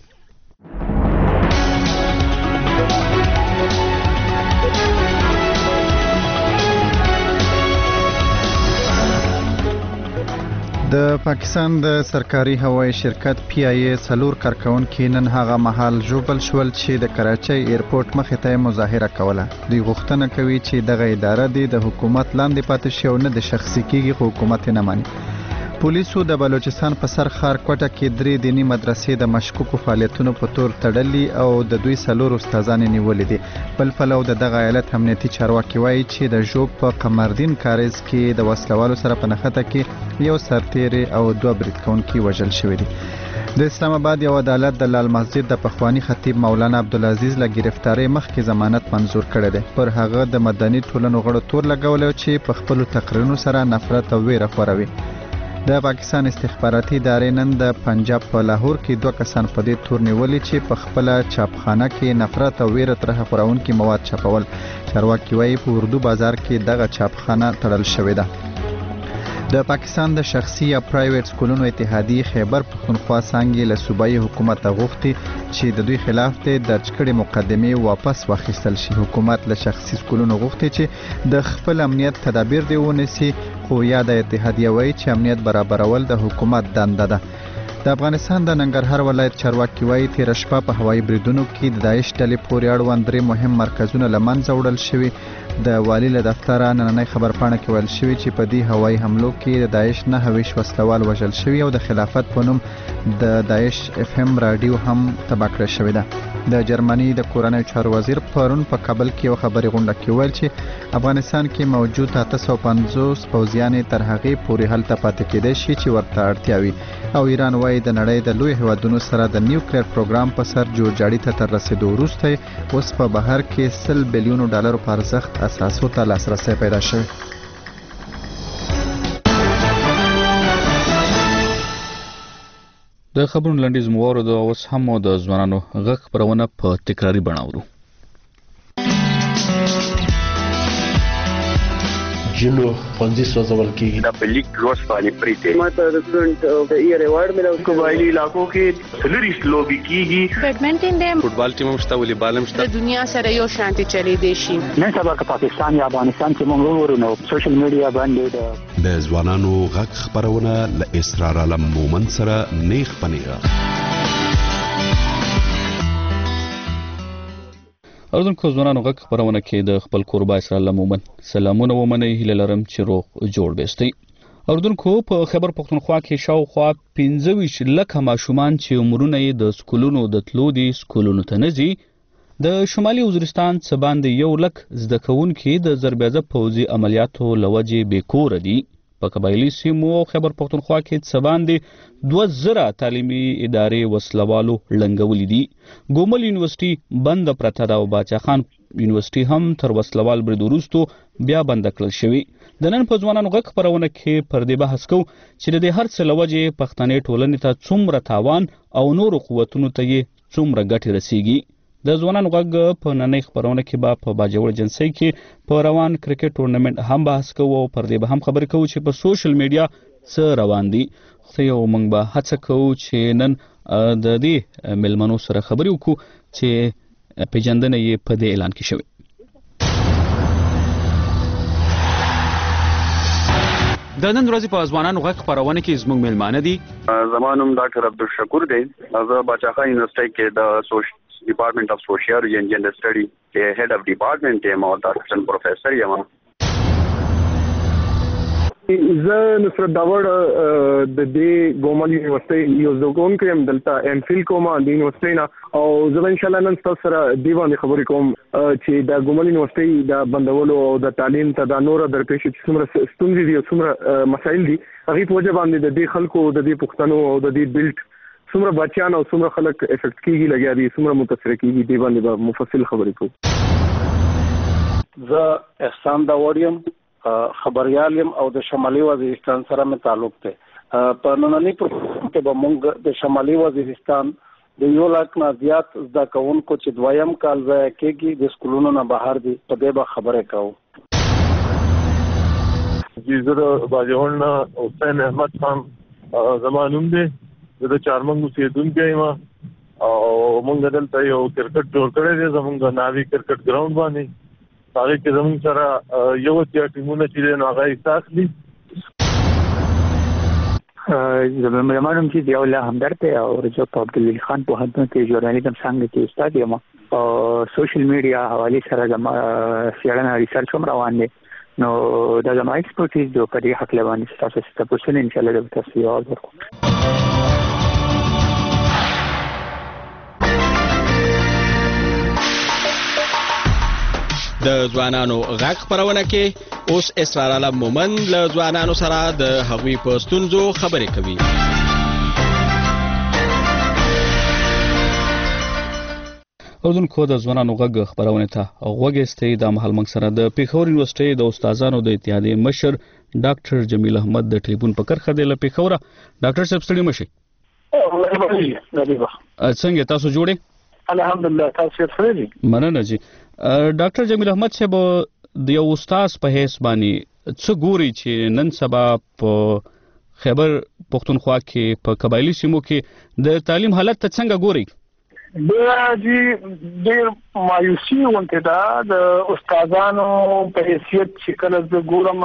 Speaker 2: د پاکستان د سرکاري هوایي شرکت پی آی ای څلور کارکونکي نن هغه مهال ژوبل شول چې د کراچۍ ایرپورټ مخې ته مظاهره کوله. دوی غوښتنه کوي چې دغه اداره د حکومت لاندې پاتې شي او نه د شخصي کېږي خو حکومت نه ماني. پولیسو د بلوچستان په سر ښار کوټه کې درې دینی مدرسې د مشکوکو فعالیتونو په تور تړلې او د دوی څلور استادان نیولې دي. بل پلو د دغه ایالت امنیتي چارواکي وایي چې د ژوب په قمردین کاریز کې د وسلوالو سره په نښته کې یو سرتیری او دوه برید کوونکي وژل شوي دي. د اسلام آباد یو عدالت د لال مسجد د پخوانی خطیب مولانا عبدالعزیز له گرفتاری مخکې ضمانت منظور کړی دی. پر هغه د مدني ټولنو غړو تور لګولی چې په خپلو تقریرونو سره نفرت او ویره خوروي. د پاکستان استخباراتي ادارې نن د پنجاب په لاهور کې دوه کسان په دې تور نیولي چې په خپل چاپخانه کې نفرت او ویره طرحه خورونکي مواد چاپول. چارواکي وایي په اردو بازار کې دغه چاپخانه تړل شوې ده. د پاکستان د شخصي یا پرایویټ سکولونو اتحادیې خیبر پښتونخوا څانګې له صوبایي حکومت غوښتي چې د دوی خلاف د درج کړې مقدمې واپس واخیستل شي. حکومت له شخصي سکولونو غوښتي چې د خپل امنیت تدابیر دی ونیسي، خو یا د اتحادیه وایي چې امنیت برابرول د حکومت دنده ده. د افغانستان د ننګرهار ولایت چارواکي وایي تېره شپه په هوایي بریدونو کې د داعش ډلې پورې اړوند درې مهم مرکزونه له منځه وړل شوي. د والي له دفتره نننۍ خبرپاڼه کې ویل شوي چې په دې هوایي حملو کې د داعش نهه ویشت وسلوال وژل شوي او د خلافت په نوم د داعش اف ام راډیو هم تباه کړې شوې ده. د جرمني د کورنیو چارو وزیر پرون په کابل کې یو خبري غونډه کې ویل چې افغانستان کې موجود اته سوه پنځوس پوځیان تر هغې پورې هلته پاتې کېدای شي چې ورته اړتیا وي. او ایران وایي د نړۍ د لوی هیوادونو سره د نیوکلیر پروګرام په سر جوړجاړي ته تر رسیدو وروسته اوس په بهر کې سل بلیونو ډالرو په ارزښت اساسو ته لاسرسی پیدا شوی.
Speaker 1: د خبرونو لنډیز مو واورېدو. اوس هم د ځوانانو غږ خپرونه په تکراري بڼه اورو.
Speaker 3: جنو ښوونځي سوځول کېږي.
Speaker 6: دا په لیک لوس باندې پریته
Speaker 21: ما ته د سټوډنټ د ایئر ایوارډ ملو.
Speaker 3: قبایلی علاقو کې سلریس لوبي کېږي.
Speaker 23: بیډمنټن دی،
Speaker 3: فوټبال ټیم هم شته، والیبال هم شته.
Speaker 23: د دنیا سره یو شانتي چلی دی شي.
Speaker 3: نن سبا که پاکستان یا افغانستان کې موږ وګورو نو سوشل میډیا باندې
Speaker 9: د ځوانانو غږ خبرونه ل اسرار علم مومن سره نیغ پنیغه.
Speaker 1: اردوونکو ځوانانو غږ خبرونه کې د خپل قربا اسرائیل مومن سلامونه ومني هیله لرم چې روغ جوړ بيستي. اردوونکو په خیبر پښتونخوا کې شاوخوا پنځه ویشت لکه ماشومان چې عمرونه یې د سکولونو د تلو دي سکولونو ته نه ځي. د شمالي وزیرستان څخه باندې یو لک زده کوونکي د ضربېزه پوځي عملیاتو لوجې بیکور دي. په قبایلی سیمو او خیبر پښتونخوا کې څه باندې دوه زره تعلیمي ادارې وسلوالو لنګولې دي. ګومل یونیورسيټي بند پرته ده او باچا خان یونیورسيټي هم تر وسلوال برید وروسته بیا بند کړل شوی. د نن په ځوانانو غږ خبرونه کې پر دې بحث کوو چې د هر څه لوجې پښتنې ټولنې ته څومره تاوان او نورو قوتونو ته یې څومره ګټه رسیږي. د ځوانانو غږ په نننۍ خبرونه کې به په باجوړ جنسي کې په روان کرکټ ټورنمنت هم بحث کوو او پر دې به هم خبرې کوو چې په سوشل میډیا څه روان دي. خو یو موږ به هڅه کوو چې نن د دې ملمنو سره خبرې وکړو چې پیژندنه یې په دې اعلان کې شوی.
Speaker 24: د نن ورځې په ځوانانو غږ خبرونه کې زموږ ملمانه دي.
Speaker 6: زمانوم ډاکټر عبدالشکور دی. زه باچا خان یونیورسيټي کې د سوشل Department of Sociology and Gender Study के head of department یم او assistant professor یم.
Speaker 8: زه نصرت داوړ د دې ګومل یونیورسيټي یو زګون کې هم دلته ام فیل کوم د یونیورسيټي نه او زه ان شاء الله نن تاسو سره دی باندې خبرې کوم چې د ګومل یونیورسيټي د بندولو او د تعلیم ته د نور درپېښ چې څومره ستونزې دي او څومره مسایل دي هغه په وجه باندې د دې خلکو د دې پښتنو او د دې بیلټ څومره بچیان او څومره خلک افیکټ کیږي لګیا دي څومره متاثر کیږي دی باندې به مفصل خبرې کوو.
Speaker 25: زه احسان داوړ یم
Speaker 22: خبريال يم او د شمالي وزیرستان سره مې تعلق دی. په نننی پروګرام کې به موږ د شمالي وزیرستان د یو لاک نه زیات زده کوونکو چې دویم کال ځای کېږي د سکولونو نه بهر دي په دې به خبرې کوو.
Speaker 10: جی زه د باجوړ نه حسین احمد خان زما نوم دی. زه د چارمنګ اوسېدونکی یم او موږ دلته یو کرکټ جوړ کړی دی زموږ ناوي کرکټ ګراوند باندې. هغې کې زموږ سره یو اتیا ټیمونه چې دی نو هغه حصه اخلي.
Speaker 3: زما نوم چې ضیاءالله همدرد دی او رجب عبدالعلي خان پوهنتون کې ژورنالیزم څانګه کې استاد یم او سوشل میډیا حوالې سره زما څېړنه ریسرچ هم روان دی. نو دا زما ایکسپرټیز دی په دې هکله باندې تاسو څه پوښتنه انشاءالله به تاسو جواب ورکړو.
Speaker 15: د ځوانانو غږ خپرونه کې اوس اسرار علم مومن له ځوانانو سره د هغوی په ستونزو خبرې کوي.
Speaker 1: اوردونکو د ځوانانو غږ خپرونه ته غوږ ایستئ. د مهال موږ سره د پېښور یونیورسيټي د استادانو د اتحادیې مشر ډاکټر جمیل احمد د ټلیفون په کرخه دی له پېښوره. ډاکټر صاحب ستړي مشي. څنګه تاسو جوړې؟
Speaker 22: الحمدلله تاسو ښه.
Speaker 1: مننه جی. ډاکټر جمیل احمد صاحب د یو استاد په حیث باندې څه ګوري چې نن سبا په خیبر پښتونخوا کې په قبایلی سیمو کې د تعلیم حالت ته څنګه ګوري؟
Speaker 22: دا جی ډېر مایوسي ونته دا د استادانو په حیثیت چې کله زه ګورم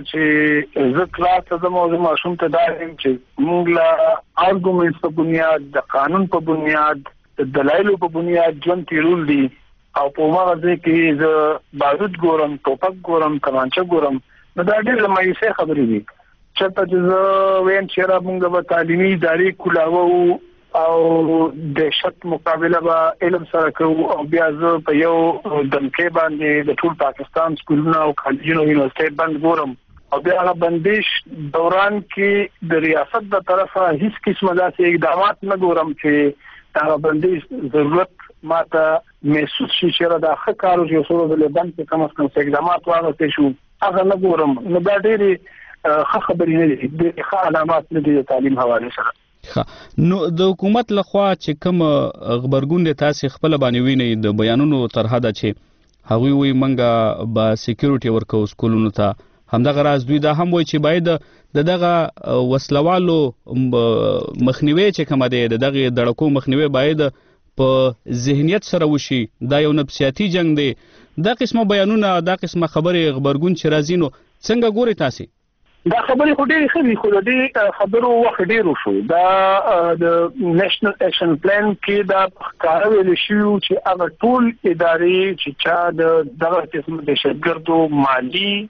Speaker 22: چې زه کلاس ته ځم او زه ماشوم ته دا وایم چې موږ له ارګومنټس په بنیاد د قانون په بنیاد د دلایلو په بنیاد ژوند تیرول دي او په هغه ځای کې زه بارود ګورم، ټوپک ګورم، کمانچه ګورم. نو دا ډېر مایوسه خبرې دي. چېرته چې زه وایم چې را موږ به تعلیمي ادارې کولاوو او د شت مقابله به علم سره کوو او بیا زه په یو دمکې باندې د ټول پاکستان سکولونو او کالجونو یونیورسيټي باندې ګورم او بیا هغه بندش دوران کې د ریاست د طرفه هیڅ قسمه داسې اقدامات نه ګورم چې هغه بندش ضرورت ماته محسوس شي چې دا ښه کار او چې سره د لبنان کې کوم څه اقدامات واغسته شو هغه نه ګورم. نو دا ډېری ښه خبرې نه دي، د ښه علامات نه دي د تعلیم حواله سره.
Speaker 1: نو د حکومت لخوا چې کوم خبرګون د تاسو خپل باندې ویني د بیانونو تر حدا چې هغوی وي منګه با سکیورټي ورکو سکولونو ته، همدغه راز دوی دا هم وایي چې باید د دغه وسلوالو مخنیوي چې کوم دی د دغه دړکو مخنیوي باید په ذهنیت سره وشي. دا یو نفسیاتي جنگ دی. دا قسمه بیانونه دا قسمه خبرې خبرګون چې راځي نو څنګه ګوري تاسو؟
Speaker 22: دا خبرې خو ډېرې ښه دي خو د دې خبرو وخت ډېر وشو. دا د نېشنل اکشن پلان کې دا ښکاره ویل شوي چې هغه ټول ادارې چې چا د دغه قسم دهشتګردو مالي،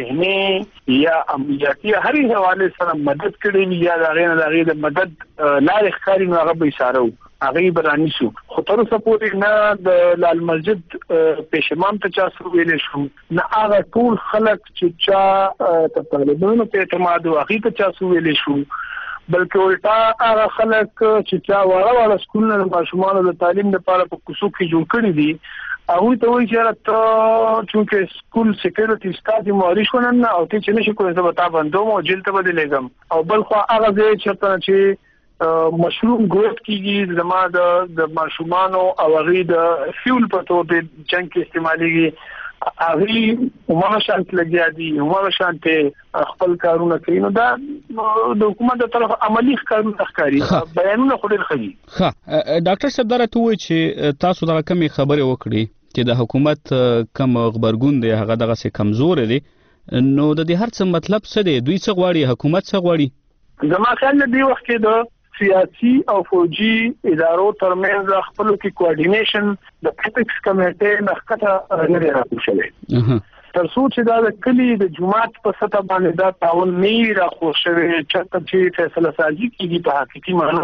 Speaker 22: ذهني یا امنیتي هرې حواله سره مدد کړي وي یا د هغې نه د هغې د مدد لارې ښکاري نو هغه به ایساره هغه برانی شو. خو تر اوسه پورې نه د لال مسجد پېشمام ته چا څه ویلی شو، نه هغه ټول خلک چې چا ته طالبانو په اعتماد او هغې ته چا څه ویلی شو، بلکې الټا هغه خلک چې چا واړه واړه سکولونه د ماشومانو د تعلیم لپاره په کوڅو کې جوړ کړي دي هغوی ته وایي چې ته چونکې سکول سکیورټي ستا ذمهواري شوه نن او ته چې نه شي کولی زه به تا بندوم او جیل ته به دې لېږم. او بل خوا هغه ځای چېرته چې مشروع ګروپ کېږي زما د ماشومانو او هغې د فیول په توګه د جنګ کې استعمالېږي هغې هماغه شانتې لګیا دي، هماغه شانتې خپل کارونه کوي. نو دا د حکومت د طرفه عملي کارونه ښکاري، بیانونه خو ډېر ښه دي.
Speaker 1: ښه ډاکټر صاحب دا راته ووایي چې تاسو دغه کمې خبرې وکړې چې د حکومت کم غبرګون دی هغه دغسې کمزوری دی، نو د دې هر څه مطلب څه دی؟ دوی څه غواړي؟ حکومت څه غواړي؟
Speaker 22: زما خیال د دې وخت کې د سیاسي او فوجي ادارو ترمنځ خپلو کې کوارډینیشن د پیپکس کمیټې نه ښکته نه دی راکوشلی تر څو چې دا د کلي د جومات په سطح باندې دا تعاون نه وي راخوښ شوی چېرته چې فیصله سازي کېږي په حقیقي معنو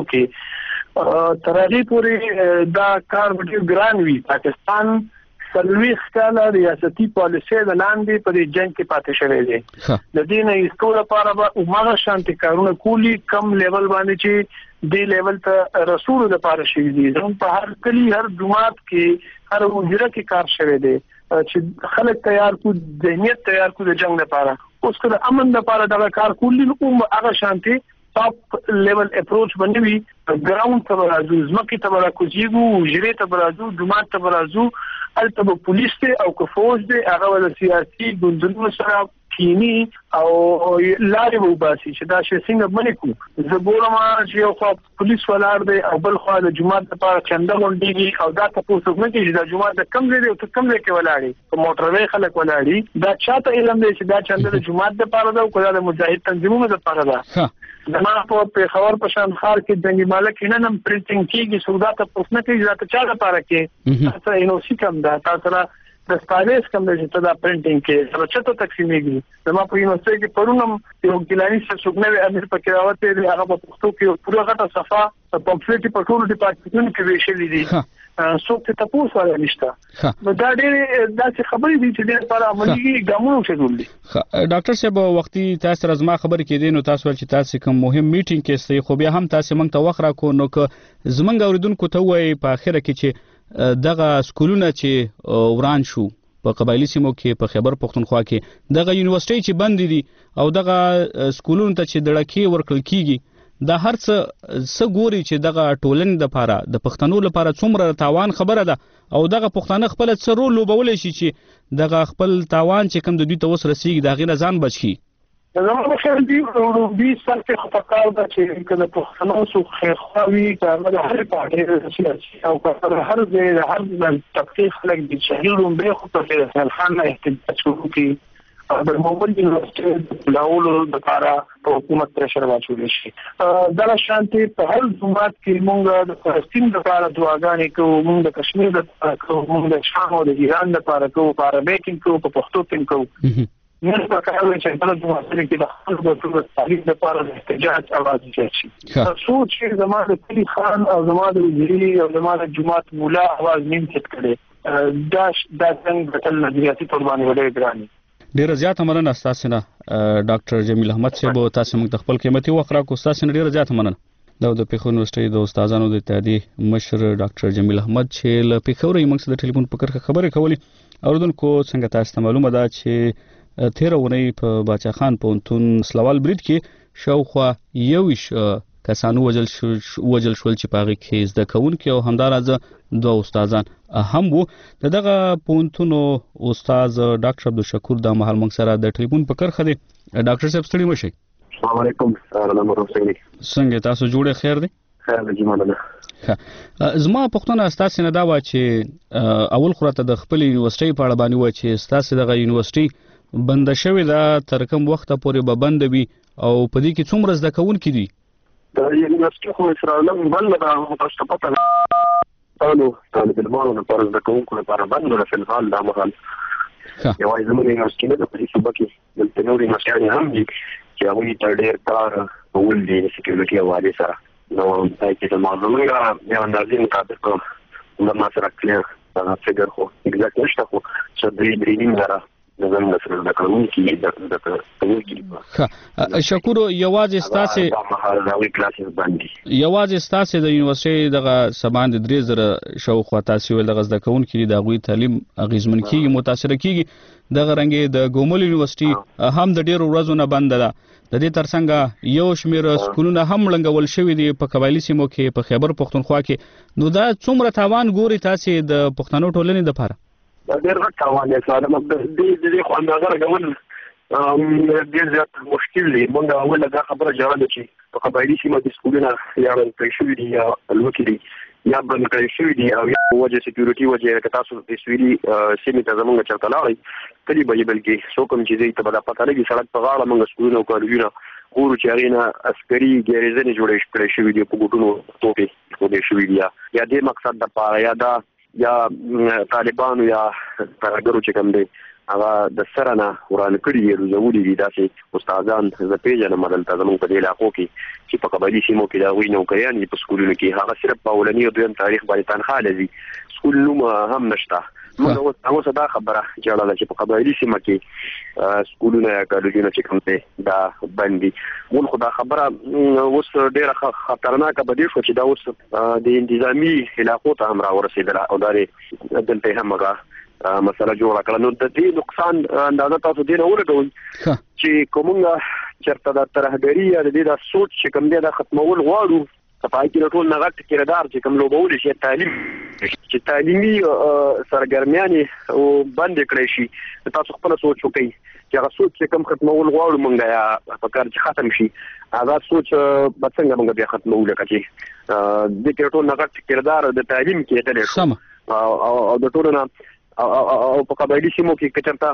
Speaker 22: کې تر هغې پورې دا کار به ډېر ګران وي. پاکستان څلوېښت کاله ریاستي پالیسۍ د لاندې په دې جنګ کې پاتې شوی دی. د دې نه ایستو لپاره به هماغه شانتې کارونه کولی کم لیول باندې چې دې لیول ته رسولو لپاره شوي دي. زموږ په هر کلي هر جومات کې هر حجره کې کار شوی دی. چې خلک تیار کو ذهنیت تیار کو د جنگ لپاره. اوس کله امن لپاره دا کار کولی نو هغه شانتي ټاپ لیول اپروچ باندې وي ګراوند ته راځو ځمکې ته راکوزیږو جری ته راځو جماعت ته راځو البته پولیس ته او که فوج دې هغه ول سیاسي ګوندونو سره کینی او لارې وباسي چې دا شی څنګه باندې کو زه ګورم چې یو خو پولیس ولار دی او بل خو د جماعت لپاره چنده غونډيږي او دا تاسو څنګه چې د جماعت د کم ځای او کم ځای کې ولاړی په موټروي خلک ولاړی دا چاته علم دی چې دا چنده د جماعت لپاره ده او کله د مجاهد تنظیمونو لپاره ده. زموږ په پیښور په شان ښار کې جنگي مالک نه نم پرنټینګ کیږي سودا ته پوښتنه کوي چې دا چا لپاره کې تاسو یې نو سکم دا تاسو را د سپاریس کوم چې ته دا پرنټینګ کې سره چته تقسیمېږي. زموږ په یونیورسيټي کې پرونم یو ګلاني څخه امیر په کې راوته دی هغه په پښتو کې پوره غټه صفه پمفلټي په ټول ډپارټمنټ کې ویشلې دي څوک ته تاسو وایي نشته. نو دا ډېر داسې خبرې دي چې د لپاره عملي ګامونه شول دي.
Speaker 1: ډاکټر صاحب وختي تاسو رزما خبر کې دي نو تاسو ول چې تاسو کوم مهم میټینګ کې سي خو بیا هم تاسو موږ ته وخت راکو نو که زمونږ اوریدونکو ته وایي په اخره کې چې دغه سکولونه چې وران شو په قبایلی سیمو کې په خیبر پختونخوا کې دغه یونیورسيټي چې بند دي او دغه سکولونو ته چې دړکی ورکل کیږي دا هر څه څه ګوري چې دغه ټولنې د لپاره د پښتنو لپاره څومره تاوان خبره ده او دغه پښتانه خپل څه رول لوبول شي چې دغه خپل تاوان چې کوم د دوی ته وس رسیږي دا غي ځان بچي.
Speaker 22: زموږ خپل دی روبي سره په کار ده چې کله پښتنو سو خیرخواوي د هر پارټي سیاسي او هر ځای هر تفکیک خلک دي چې روبي خو په خان نه احتجاج کوي د موبایل یونیورسيټي لاولو د لپاره په حکومت پرشر واچول شي. دا شانتي په هر جماعت کې مونږ د فلسطین لپاره دعاګانې کوو مونږ د کشمیر لپاره کوو مونږ د شام او د ایران لپاره کوو په عربي کې کوو په پښتو کې کوو. نن په کار چې په جماعت کې د خپل د تعلیم لپاره د احتجاج اواز شي. څو چې زموږ د کلی خان او زموږ د وزیري او زموږ د جماعت مولا اواز نیم څټ کړي دا د څنګه بدل نظریاتي قرباني ولې ګراني.
Speaker 1: ډیره زیاته مننه تاسو نه ډاکټر جمیل احمد صاحب تاسو موږ خپل قیمتي وخت راکو تاسو نه ډیره زیاته مننه. دا د پیښور یونیورسيټي د استادانو د اتحادیې مشر ډاکټر جمیل احمد چې له پیښور یې موږ د ټلیفون په کرښه خبرې کولې اوردونکو څنګه تاسو ته معلومه ده چې تیر ونی په باچا خان پونتون سلوال برید کې شاوخوا یوش کسانو وجل وجل شول چې پاغي کې زده کوونکي او همدارازه دوه استادان هم وو. دغه پونتونو استاد ډاکټر عبدالشکور د محل موږ سره د ټلیفون په کرخه دی. ډاکټر صاحب ستړي مشي.
Speaker 5: السلام علیکم. سلام علیکم.
Speaker 1: څنګه تاسو جوړه خیر دی؟
Speaker 5: خیر دی جماعه.
Speaker 1: زما پښتنه استاد نه دا و چې اول خراته د خپل یونیورسيټي په اړه باندې و چې استاد دغه یونیورسيټي بند شوی دا تر کوم وخت پورې به بند وي او په دې کې څومره زده کوونکي دي؟
Speaker 5: دا یونیورسيټي خو اسرائیل بل دا متشابهه تاسو طالب علمانو لپاره د کومو لپاره باندې په الحال دا مهال یو زموږ یونیورسيټي د پولیسو صوبه کې د تنوري مشاري هم دي چې هغه ته ډېر کار ول دي د سکیورټي حواله سره نو پای کې د موضوع یو اندازې مطابق د ما سره کلیئر دا فګر خو ایگزیکټ نشته خو چې درې درې نیم زره د زموږ سره د قانون کې د د
Speaker 1: ښه شکر یوازې ستاسو یوازې ستاسو د یونیورسيټي دغه سباند درې زره شاوخوا تاسو ول دغه زده کوونکي د غوي تعلیم اغیزمن کیږي متاثر کیږي دغه رنګ د ګومل یونیورسيټي هم د ډیرو ورځو نه بند ده. د دې ترڅنګ یو شمیر سکولونه هم لنګول شوی دی په قبایلی سیمو کې په خیبر پختونخوا کې. نو دا څومره تاوان ګوري تاسو د پښتنو ټولنې لپاره؟
Speaker 5: دا ډېر غټ تاوان دی ساده مطلب دې دې خو اندازه راغون ډېر زیات مشکل دی. موږ اول دا خبره جوړه چې په قبایلی سیمو کې سکولونه یا پرې شوي دي یا الوکي دي یا بند کړی شوي دي او یا وجه سکیورټي وجه که تاسو د سویلي سیمې ته زموږ چرته لاړئ کلی به یې بلکې څوک هم چې دی ته به دا پته لګي سړک په غاړه موږ سکولونه او کالجونه ګورو چې هغې نه عسکري ګیرېزنې جوړې کړی شوي دي په ګوټونو توپې ښودې شوي دي یا دې مقصد دپاره یا دا یا طالبانو یا ترهګرو چې کوم دی هغه د سره نه وران کړي دي روزولي دي داسې استادان زه پېژنم دلته زموږ په دې علاقو کې چې په قبایلي سیمو کې د هغوی نوکریان دي په سکولونو کې هغه صرف په اولني او دویم تاریخ باندې تنخوا لري سکول نوم هم نشته. موږ اوس دا خبره جوړه ده چې په قبایلي سیمه کې سکولونه یا کالجونه چې کوم دی دا بند دي. مونږ خو دا خبره اوس ډېره خطرناکه به دې شوه چې دا اوس د انتظامي علاقو ته هم راورسېدله او دا دلته هم هغه مسله جوړه کړه. نو د دې نقصان اندازه تاسو دې نه ولګوئ چې کومه چرته د ترهګری یا د دې د سوچ چې کوم دی د ختمول غواړو صفای کې ټول نغټ کردار چې کوم لوبول شي تعلیم چې تعلیمي سرګرمیانې او باندې کړی شي تاسو خپل سوچ وکړئ چې هغه سوچ چې کوم ختمول غواړو مونږ یا په کار چې ختم شي هغه سوچ به څنګه مونږ بیا ختمول کړي د کې ټول نغټ کردار د تعلیم کې دلې شو او د ټول نه او په قبایلی سیمو کې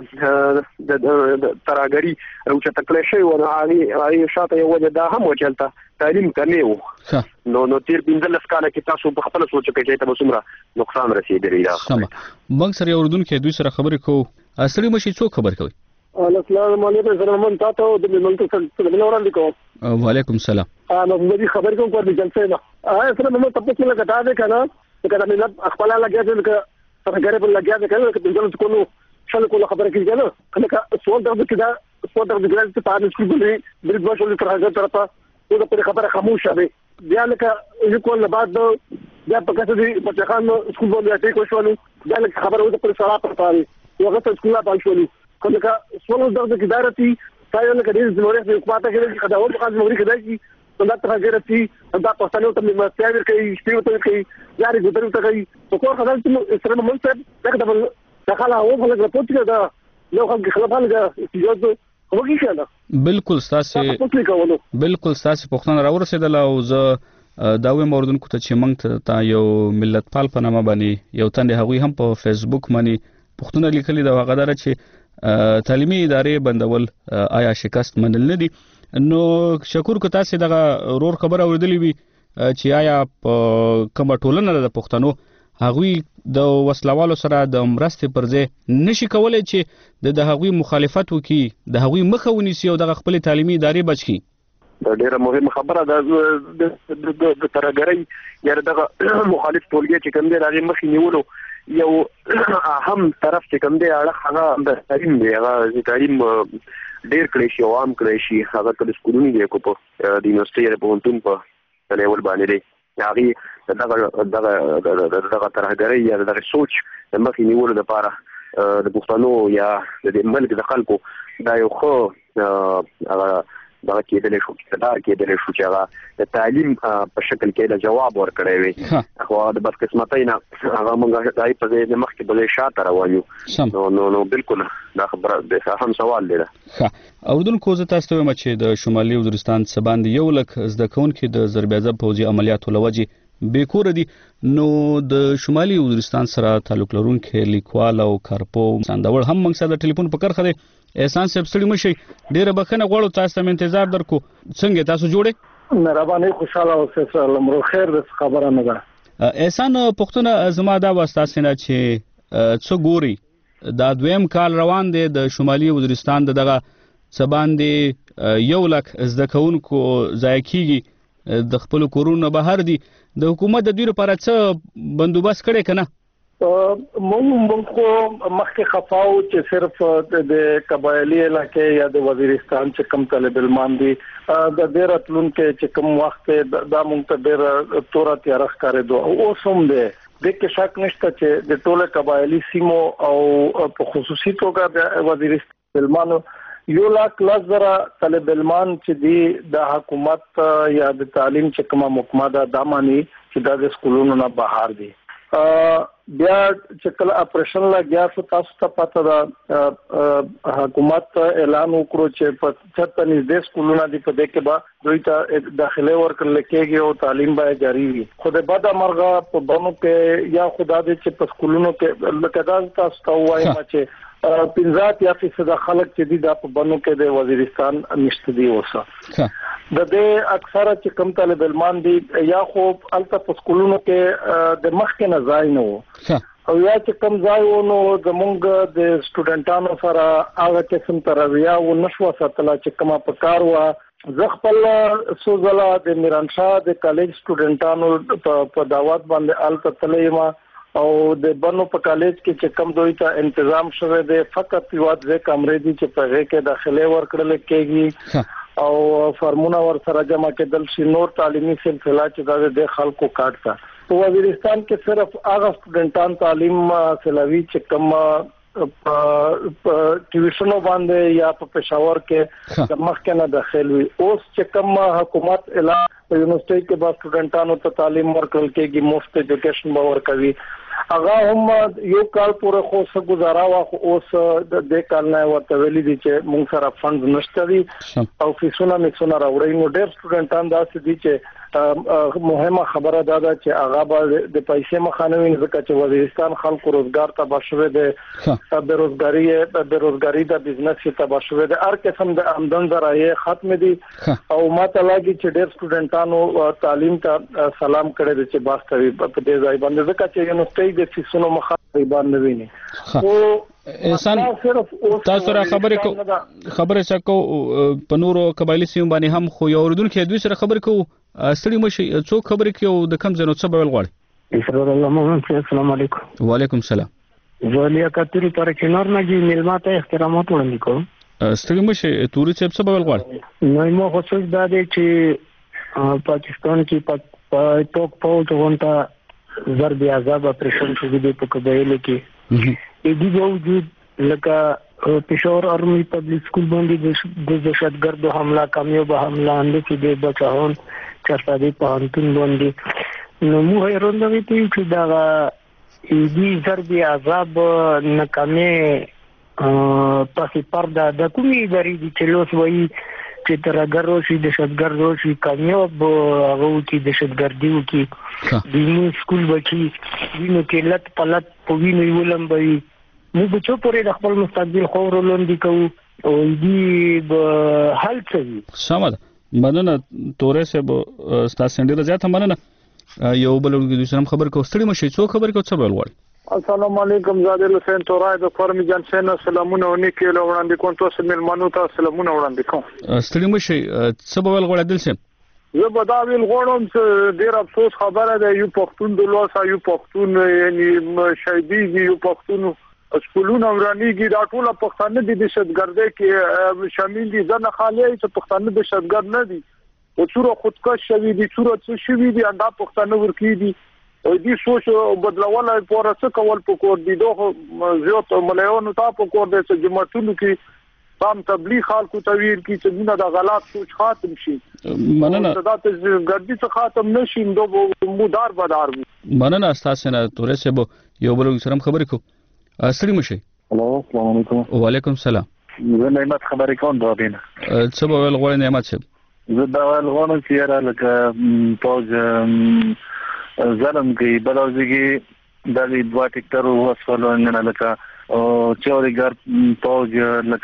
Speaker 5: کچرته د ترهګری او چې تکلیف شي او هغه هغه شاته یو وجه دا هم وچلته تعلیم کمی وو نو نو تیر پنځلس کاله کې تاسو په خپل سوچ کې چې تاسو څومره نقصان رسیدلی دا
Speaker 1: سم موږ سره اردن کې دوی سره خبرې کوو اصلي مشي څو خبر کوي
Speaker 22: السلام علیکم زلمون تاسو د ملک څخه د نوران لیکو
Speaker 1: وعلیکم السلام
Speaker 22: نو موږ خبرې کوم په دې جلسه نه آ سره موږ تاسو څنګه غټا ده کنه کله ملت خپل لګیا دي څنګه په لګیا ده کنه چې دغه څکونو شل کوله خبره کیږي نو کله سوال درته کدا سوال درته کدا چې تاسو سکول بلې بل څه څه تر هغه طرفه دا په خبره خاموشه ده بیا لکه یو کول بعد بیا په کڅ دي په خان سکول باندې ټیک وشولو بیا لکه خبره وته پر سره پر پاري یو غته سکول لا پالشولو کله سوال درته کدا راتي تاسو لکه دې زموږه په حکومت کې چې دا ور په موري کې دی دا ترغه راتي دا پښتنو ته مستعمر کوي شپې ته کوي یاري ګذر ته کوي په کور خدای ته سره مونږ ته دغه دخل هو په لګ راپورټ کې دا نو خلک خلافان دا استجابه وږي شاله
Speaker 1: بالکل تاسو بالکل تاسو پښتون راورسېدل او زه دا وې موردن کو ته چې موږ ته یو ملت پال په نامه باندې یو تند هغوی هم په فیسبوک باندې پښتون لیکلي دا غدار چې تعلیمي ادارې بندول آیا شکست منل نه دي نو شکر کو تاسو دغه رور خبر اوریدلی وي چې آیا په کومه ټولنه د پښتنو هغوی د وسلوالو سره د مرستې پر ځای نشي کولای چې د هغوی مخالفت وکړي د هغوی مخه ونیسي او د خپل تعلیمي ادارې بچ کړي
Speaker 5: دا ډیره مهمه خبره ده د ترهګری یا دغه مخالف ټولګي چې کوم دی هغه مخې نیولو یو اهم طرف چې کوم دی هغه هغه د تعلیم دی هغه تعلیم ډیر کړی شي عوام کړی شي هغه کله سکولونی دی کو په د یونیورسيټي په پونتون په لیول باندې دی هغه دغه دغه دغه ترهګری یا دغه سوچ د مخې نیولو لپاره د پښتنو یا د ملک د خلکو دا یو خو هغه دا کېدل شو چې دا کېدل شو چې هغه د تعلیم په شکل کې د جواب ورکړی وي خو د بدقسمتۍ نه هغه موږ دای په دې مخ کې بلې شاته روانو نو نو نو بالکل دا خبره د هم سوال دی
Speaker 1: ښه اردن کوزه تاسو ته چې د شمالي وزیرستان څخه باندې یو لک زده کوونکي د ضربېزه پوځي عملیاتو لوجه بیکور دي نو د شمالي وزیرستان سره تعلق لرونکي لیکوال او کارپو سندول هم موږ سره ټلیفون په کرخه دي احسان صاحب ستړي مشي ډیره بخنه غواړو تاسو ته انتظار درکو څنګه تاسو جوړه
Speaker 22: مهرباني خوشاله اوسئ سره لمرو خیر د خبره نه ده
Speaker 1: احسان پښتون زما دا واسطه نه چې څو ګوري دا دویم کال روان دی د شمالي وزیرستان دغه سبان دی یو لک زده کوونکو ځای کیږي د خپل کورونو بهر دي د حکومت د دوی لپاره څه بندوبست کړي کنه
Speaker 22: مونږ مونږ مخکې خفاو چې صرف د قبایلی علاقې یا د وزیرستان چې کم طالب علمان دي د ډیر اتلون کې چې کم وخت دا مونږ ته ډیر تور تیار ښکارې دوه او سم ده د کې شک نشته چې د ټوله قبایلی سیمو او په خصوصي توګه د وزیرستان علمانو یو لاک لزر طالب علمان چې دی د حکومت یا د تعلیم چې کومه محکمه ده د معنی چې د سکولونو نه بهر دي بیا چې کله اپریشن لا بیا تاسو ته پته ده حکومت اعلان وکړو چې په چته نږدې سکولونه دي په دې کې به دوی ته داخله ورکړل کېږي او تعلیم به جاری وي خو د بعد امرغه په بانو کې یا خدا دې چې په سکولونو کې لکه دا تاسو ته وایم چې پنځه یا فیصد خلک چې دي د په بانو کې د وزیرستان نشته دي اوسه د دې اکثره چې کم طالب علمان دي یا خو الته په سکولونو کې د مخ کې نه ځای نه وو او یا چې کم ځای ونه زمونږ د سټوډنټانو سره هغه قسم ترویه او نشو ساتله چې کومه په کار و زه خپل سوزلا د میرانشاه د کالج سټوډنټانو په دعوت باندې الته تلېما او د بنو په کالج کې چې کم دوی ته تنظیم شوه د فقط یو ځای کمرې دي چې په هغه کې داخله ورکړل کېږي او فرمونه ور سره جمع کېدل شي نور تعلیمي سلسله چې د خلکو کاټ تا په وزیرستان کې صرف هغه سټوډنټان تعلیم حاصلوي چې کوم په ټیوشنو باندې یا په پېښور کې د مخکې نه داخل وي. اوس چې کوم حکومت اعلان په یونیورسيټي کې به سټوډنټانو ته تعلیم ورکړل کېږي، مفت ایجوکیشن به ورکوي. هغه هم یو کال پورې خو څه گزاره واخو اوس د دې کال نه ورته ویلي دي چې موږ سره فند نشته دي او فیسونه میسونه راوړي. نو ډېر سټوډنټان داسې دي چې مهمه خبره دا ده چې هغه به د پیسې مخانوي ځکه چې وزیرستان خلکو روزګار ته بشوي دي، بیروزګاری بیروزګاری د بزنس ته بشوي دي، هر قسم د آمدن ذرایع ختم دي او ماته لګي چې ډېر سټوډنټانو تعلیم ته سلام کړی دي چې باستوي په دې ځای باندې ځکه چې یونیورسيټي د فیسونو مخاطب باندې ویني. او
Speaker 1: انسان تاسو را خبرې کو خبرې چکو په نورو قبایلی سیمو باندې هم خو یو اوردونکو دوی سره خبرې کو ستړي مشي څوک خبرې کوي د کم زنو څه بول غواړي؟
Speaker 11: اسرار الله محمد. السلام علیکم.
Speaker 1: وعلیکم السلام.
Speaker 11: زولیا کتری پر چنور نه جی ملماته احترامات وړاندې کوم.
Speaker 1: ستړي مشي توري څه بول غواړي؟
Speaker 11: نو مو خو څه دا دی چې پاکستان کې په ټوک پاوټ غونټه ضرب عذاب اپریشن شوی دی په قبایلو کې. ای دی وجود لکه پېښور آرمي پبلک سکول باندې د دهشتګردو حمله کامیاب حمله اند چې د بچاون چرته دی په انتون باندې. نو مو هیروندوي چې دا ای دی ضرب عذاب ناکامه په پردا د کومي ادارې دي چې لوس وایي چې ترګر روشي دهشتګرد روشي کامیاب هغه کې دهشتګردي وکي دیني سکول بچي دینو کې لټ پلټ په ویني ولمبي موږ به چو پرې د خپل مستقبل خور لاندې کوو او دې به حل کوي.
Speaker 1: سمه مننه تورې سه ستاسو ډیره زیاته مننه. یو بل د سلام خبر کو ستړي مشي څو خبر کو څه بل وړي؟
Speaker 22: السلام علیکم. زادل حسین تورای د فرمی جان سینا سلامونه ونی کې وړاندې کوم تاسو ملمنو ته سلامونه وړاندې کوم.
Speaker 1: ستړي مشي څه بل وړي دل سم؟
Speaker 22: زه به دا ویل غواړم چې ډیر افسوس خبره ده یو پښتون د لوسه یو پښتون یعنی شهیدی یو پښتون سکولونه ورانیږي دا ټول پښتانه د دهشتګردۍ کې شامل دي. ځنه خالي چې پښتانه دهشتګرد نه دي او څوره خودکش شوی دي څوره څه شوی دي انده پښتانه ورکی دي او دې سوچ بدلول پورې څه کول پکور دي دوه زیات مليون ته پکور دي چې جماعتونو کې تام تبلیغ خلکو تویر کی چې دغه د غلط سوچ ختم شي.
Speaker 1: مننه
Speaker 22: دا ته ګردي څه ختم نشي نو مودار بدار
Speaker 1: مننه تاسو نه تورې سه یو بل سره خبرې کو ستړي مشي.
Speaker 12: هلو السلام علیکم.
Speaker 1: وعلیکم السلام.
Speaker 12: زه نعمت خبرې کوم دا دینه
Speaker 1: څه به ول غواړي نعمت صاحب؟
Speaker 12: زه دا ول غواړم چې را لکه پوز ظلم کوي بلوزګي د دې دوه ټیکټر وسولو نه لکه او چوريګر پوز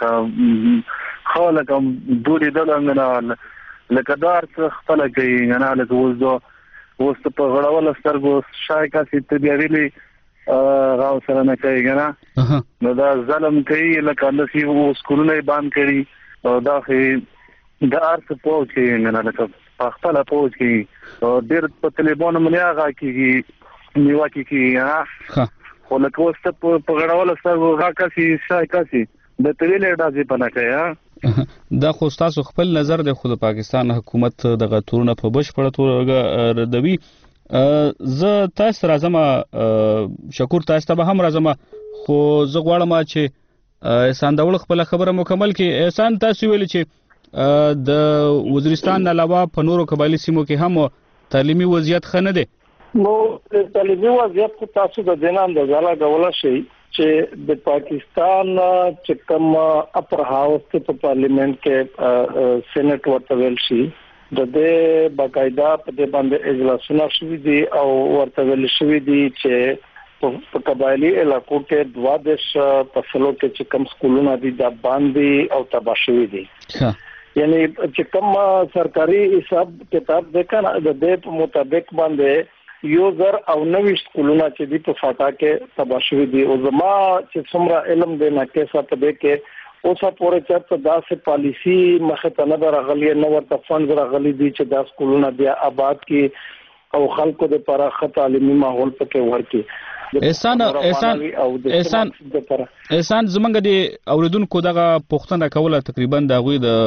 Speaker 12: لکه خو لکه دوی دلته لکه دار څه خپل کوي نه لکه وځو وست په غړول سترګو شای کا سي ته دی ویلي راو سره نه کوي کنه نو دا ظلم کوي لکه نسی و سکولونه باندې کړي او دا خې د ارث پوج کې نه لکه په خپل پوج کې او ډېر په ټلیفون باندې هغه کېږي نیوا کېږي خو لکه وست په غړول سره هغه کسي شای کسي د تویلې راځي پنه کوي.
Speaker 1: دا خو تاسو خپل نظر د خود پاکستان حکومت دغه تورونه په بشپړه توګه ردوي. زه تاسو راځم شکر تاسو ته به هم راځم خو زه غواړم چې احسان داول خپل خبره مکمل کړي. احسان تاسو ویل چې د وزیرستان علاوه په نورو قبایلی سیمو کې هم تعلیمي وضعیت ښه نه دی.
Speaker 22: نو تعلیمي وضعیت خو تاسو د دینه اندازه لګولای شئ چې د پاکستان چې کوم اپر هاوس په پارلیمنت کې سېنات ورته ویل شي د دې باقاعده په دې باندې اجلاسونه شوي دي او ورته ویل شوي دي چې په قبایلی علاقو کې دوادش فصلو کې چې کوم سکولونه دي د باندې او تباشوي دي. یعنی چې کوم سرکاري حساب کتاب وکړه د دې په مطابق باندې یو زر او نوې سکولونه چې دي په فاټا کې تباشوي دي او زما چې څومره علم دی نه کې څه په دې کې اوسه پورې چرته داسې پالیسی مخه ته نه راغلی نه ورته فند راغلی دي چې دا سکولونه بیا آباد کی او خلکو د پراخه تعلیمي ماحول پکې ورکي.
Speaker 1: احسان احسان احسان احسان زمونږ د اوریدونکو دغه پوښتنه کوله تقریبا د غوي د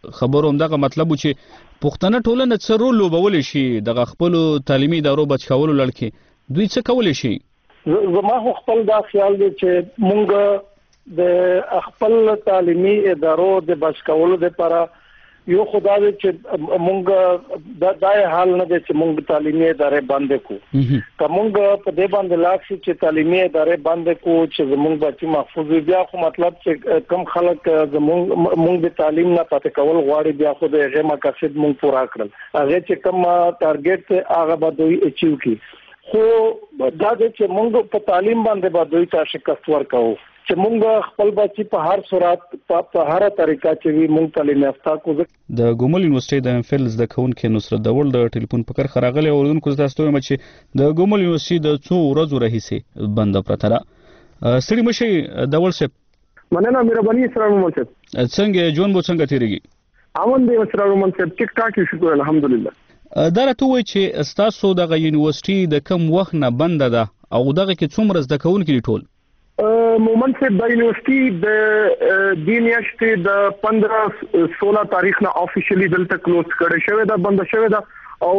Speaker 1: خبرو هم دغه مطلب و چې پښتنه ټولنه څه رول لوبولی شي دغه خپلو تعلیمي ادارو بچ کولو لړ کې دوی څه کولی شي؟
Speaker 22: زما خو خپل دا خیال دی چې مونږ د خپل تعلیمي ادارو د بچ کولو لپاره یو خدای دې چې مونږ دا دای حال نه دي چې مونږ تعلیمي ادارې بند کړو کومګ په دې باندې لاکسي چې تعلیمي ادارې بند کړو چې زمونږ بچي محفوظ وي بیا خو مطلب چې کم خلک زمونږ مونږ د تعلیم نه پاتې کول غواړي بیا خو د هغه مقاصد مونږ پورا کړل هغه چې کم ټارګټ هغه به دوی اچیو کی خو دا چې مونږ په تعلیم باندې به دوی ته شکست ورکاو چې مونږ خپل بچي په هر صورت په هر طریقه چې وي مونږ تعلیم یافته کو.
Speaker 1: د ګومل یونیورسيټي د امفیل زده کوونکو نصرت دول د ټلیفون په کر خراغله اوردونکو تاسو ته مچ د ګومل یونیورسيټي د څو ورځو راهیسي بند پرته را سړي مشي دول سپ
Speaker 5: مننه مهرباني اسلام مونږ
Speaker 1: څنګه جون بو څنګه تیریږي
Speaker 5: امن دی اسلام مونږ ټیک ټاک شکر الحمدلله.
Speaker 1: دا راته وای چې استاسو د یونیورسيټي د کم وخت نه بند ده او دغه کې څومره زده کوونکي ټول
Speaker 5: مومنت سے د یونیورسيټي د دینیاشتي د پندرہ سولہ تاریخ نه افیشلی دلته کلوز کړی شوی دا بند شوی دا او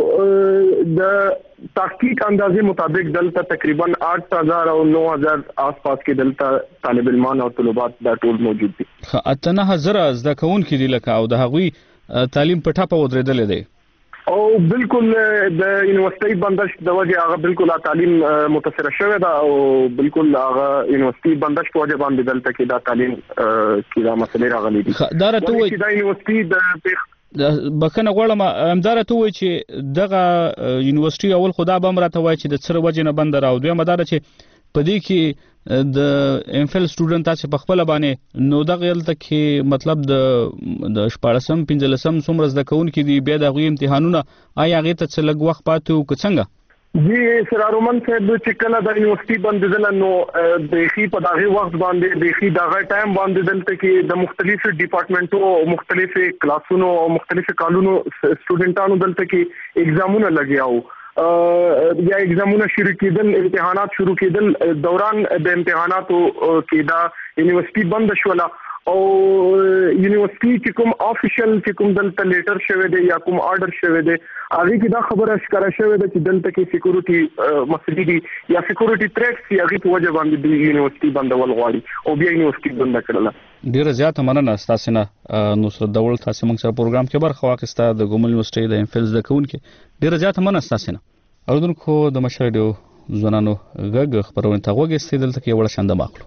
Speaker 5: د تحقیق اندازې مطابق دلته تقریبا آٹھ ہزار او نو ہزار آس پاس کې دلته طالب علمان او طلبات دا ټول موجود دي.
Speaker 1: اتنه هزار زده کوونکي دي لکه او د هغوی تعلیم په ټاپه ودرېدل دي
Speaker 5: او بالکل د یونیورسيټي بندش د وجه هغه بالکل تعلیم متاثر شوی دا او بالکل هغه یونیورسيټي بندش په وجه باندې دلته کې دا تعلیم کې دا مسلې راغلي دي.
Speaker 1: دا راته وایي
Speaker 5: دا یونیورسيټي د
Speaker 1: بکنه غواړم امدار ته وایي چې دغه یونیورسيټي اول خدا به امر ته وایي چې د څر وجه نه بند راو دوی مدار چې پدې کې د امفیل سټوډنټ تاسو په خپل باندې نو دغه یلته کې مطلب د د شپږم پنځلسم څومره زده کوونکي دي بیا د غوي امتحانونه آیا هغه ته څه لږ وخت پاتې او څنګه؟
Speaker 5: جی سرارومن صاحب چې کله د یونیورسيټي باندې نو د خي په دغه وخت باندې د خي دغه ټایم باندې دلته کې د مختلفو ډپارټمنټو او مختلفو کلاسونو او مختلفو کالونو سټوډنټانو دلته کې ایگزامونه لګیاو یا ایگزامونه شروع کېدل امتحانات شروع کېدل دوران د امتحاناتو کې دا یونیورسيټي بند شوله او یونیورسيټي چې کوم افیشل چې کوم دلته لیټر شوی دی یا کوم آرډر شوی دی هغه کې دا خبره ښکارا شوی دی چې دلته کې سکیورټي مسلې دي یا سکیورټي تھریټس یا هغه په وجه باندې د یونیورسيټي بندول غواړي او بیا یونیورسيټي بند کړل.
Speaker 1: ډیره زیاته مننه تاسو نه نصرت دول تاسو موږ سره پروګرام کې برخه واخیسته د ګومل یونیورسيټي د امفیل زده کوونکو ډیره زیاته مننه تاسو نه اوردونکو د مشرډو ځوانانو غږ خبرونه ته وګورئ دلته کې وړ شاند ماخلو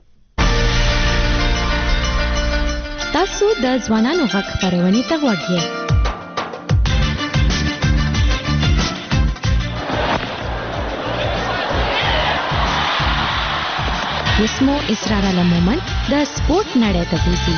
Speaker 4: تاسو د ځوانانو غږ خبرونه ته وګورئ. اسمو اسرار علمومن د سپورت نړۍ ته بوزي.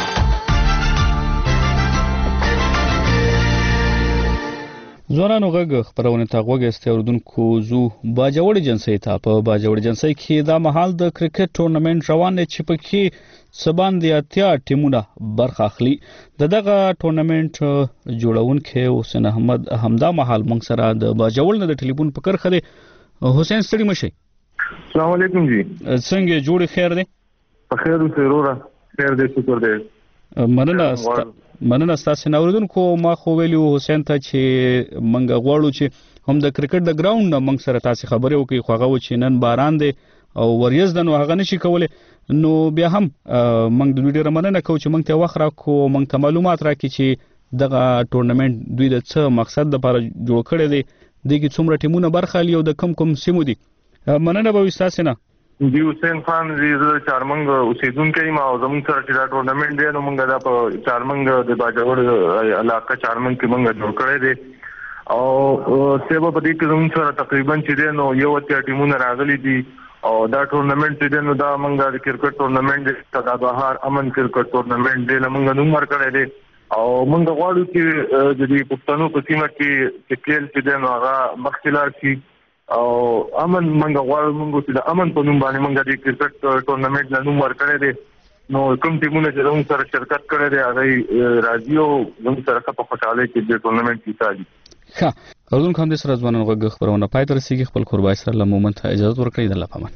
Speaker 1: ځوانانو غږ خبرونه ته وګورئ اوردونکو زو باجوړ جنسي ته په باجوړ جنسي کې دا مهال د کرکټ ټورنمنت روان دی چې په کې سبان دی اتیا ټیمونه برخه اخلي. د دغه ټورنمنت جوړونکو حسین احمد همدا مهال موږ سره د باجوړ نه د ټلیفون په کرخه دی. حسین ستړي مشي.
Speaker 10: السلام علیکم جی
Speaker 1: څنګه جوړ خیر دی؟
Speaker 10: په خیر اوسه وروره خیر دی شکر دی.
Speaker 1: مننه مننه تاسو نه اوردونکو ما خو ویلو حسین ته چې منګه غواړو چې هم د کرکټ د ګراوند نه منګ سره تاسو خبرې وکړي خو هغه چې نن باران دی او وریځ د نو هغه نشي کولای نو بیا هم منګ د ویډیو رمنه کو چې منګ ته وخت راکو منګ ته معلومات راکړي چې دغه ټورنمنت دوی د څه مقصد لپاره جوړ کړی دی دغه څومره ټیمونه برخه لري او د کم کم سیمو دي. مننه به تاسو نه
Speaker 10: دی حسین خان زیزه چارمنګ اوسیدونکو ما او زموږ سره چې دا ټورنمنت دی نو موږ دا په چارمنګ د باجوړ علاقې چارمنګ کې موږ جوړ کړی دی او سبا په دې کې زموږ سره تقریبا چې دی نو یو اتیا ټیمونه راغلي دي او دا ټورنمنت چې دی نو دا موږ د کرکټ ټورنمنت دی دا بهار امن کرکټ ټورنمنت دی موږ نوم ورکړی دی او موږ غواړو چې د دې پښتنو په سیمه کې چې کېل چې دی نو هغه مخکلار شي او امن منګه غواړو موږ چې د امن په نوم باندې موږ د کرکټ ټورنمنت نه نوم ورکړی دی نو کوم ټیمونه چې موږ سره شرکت کړی دی هغه راځي او موږ سره په خوشاله کې د ټورنمنت کې ساتي.
Speaker 1: ښه اوردونکو هم د سره ځوانانو غږ خبرونه پای ته رسیږي خپل قربای سره له مومنت اجازه ورکړئ د الله پامان.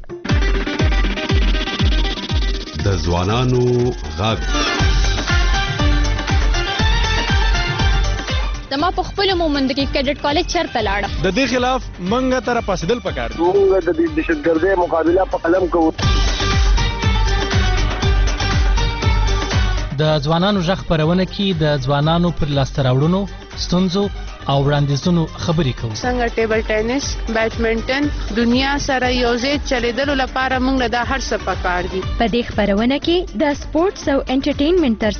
Speaker 9: د ځوانانو غږ
Speaker 13: زما په خپل مومند کې کیډټ کالج چرته لاړم
Speaker 14: د دې خلاف منګه تر پاسدل پکار
Speaker 21: موږ د دهشتګردۍ مقابله په قلم کوو.
Speaker 16: د ځوانانو ژغ خپرونه کې د ځوانانو پر لاسته راوړنو، ستونزو او وړاندیزونو خبرې کوو.
Speaker 23: څنګه ټیبل ټینس، بیډمنټن دنیا سره یوځای چلیدلو لپاره موږ له دا هر څه پکار دي.
Speaker 4: په دې خبرونه کې د سپورتس او انټرټینمنټ تر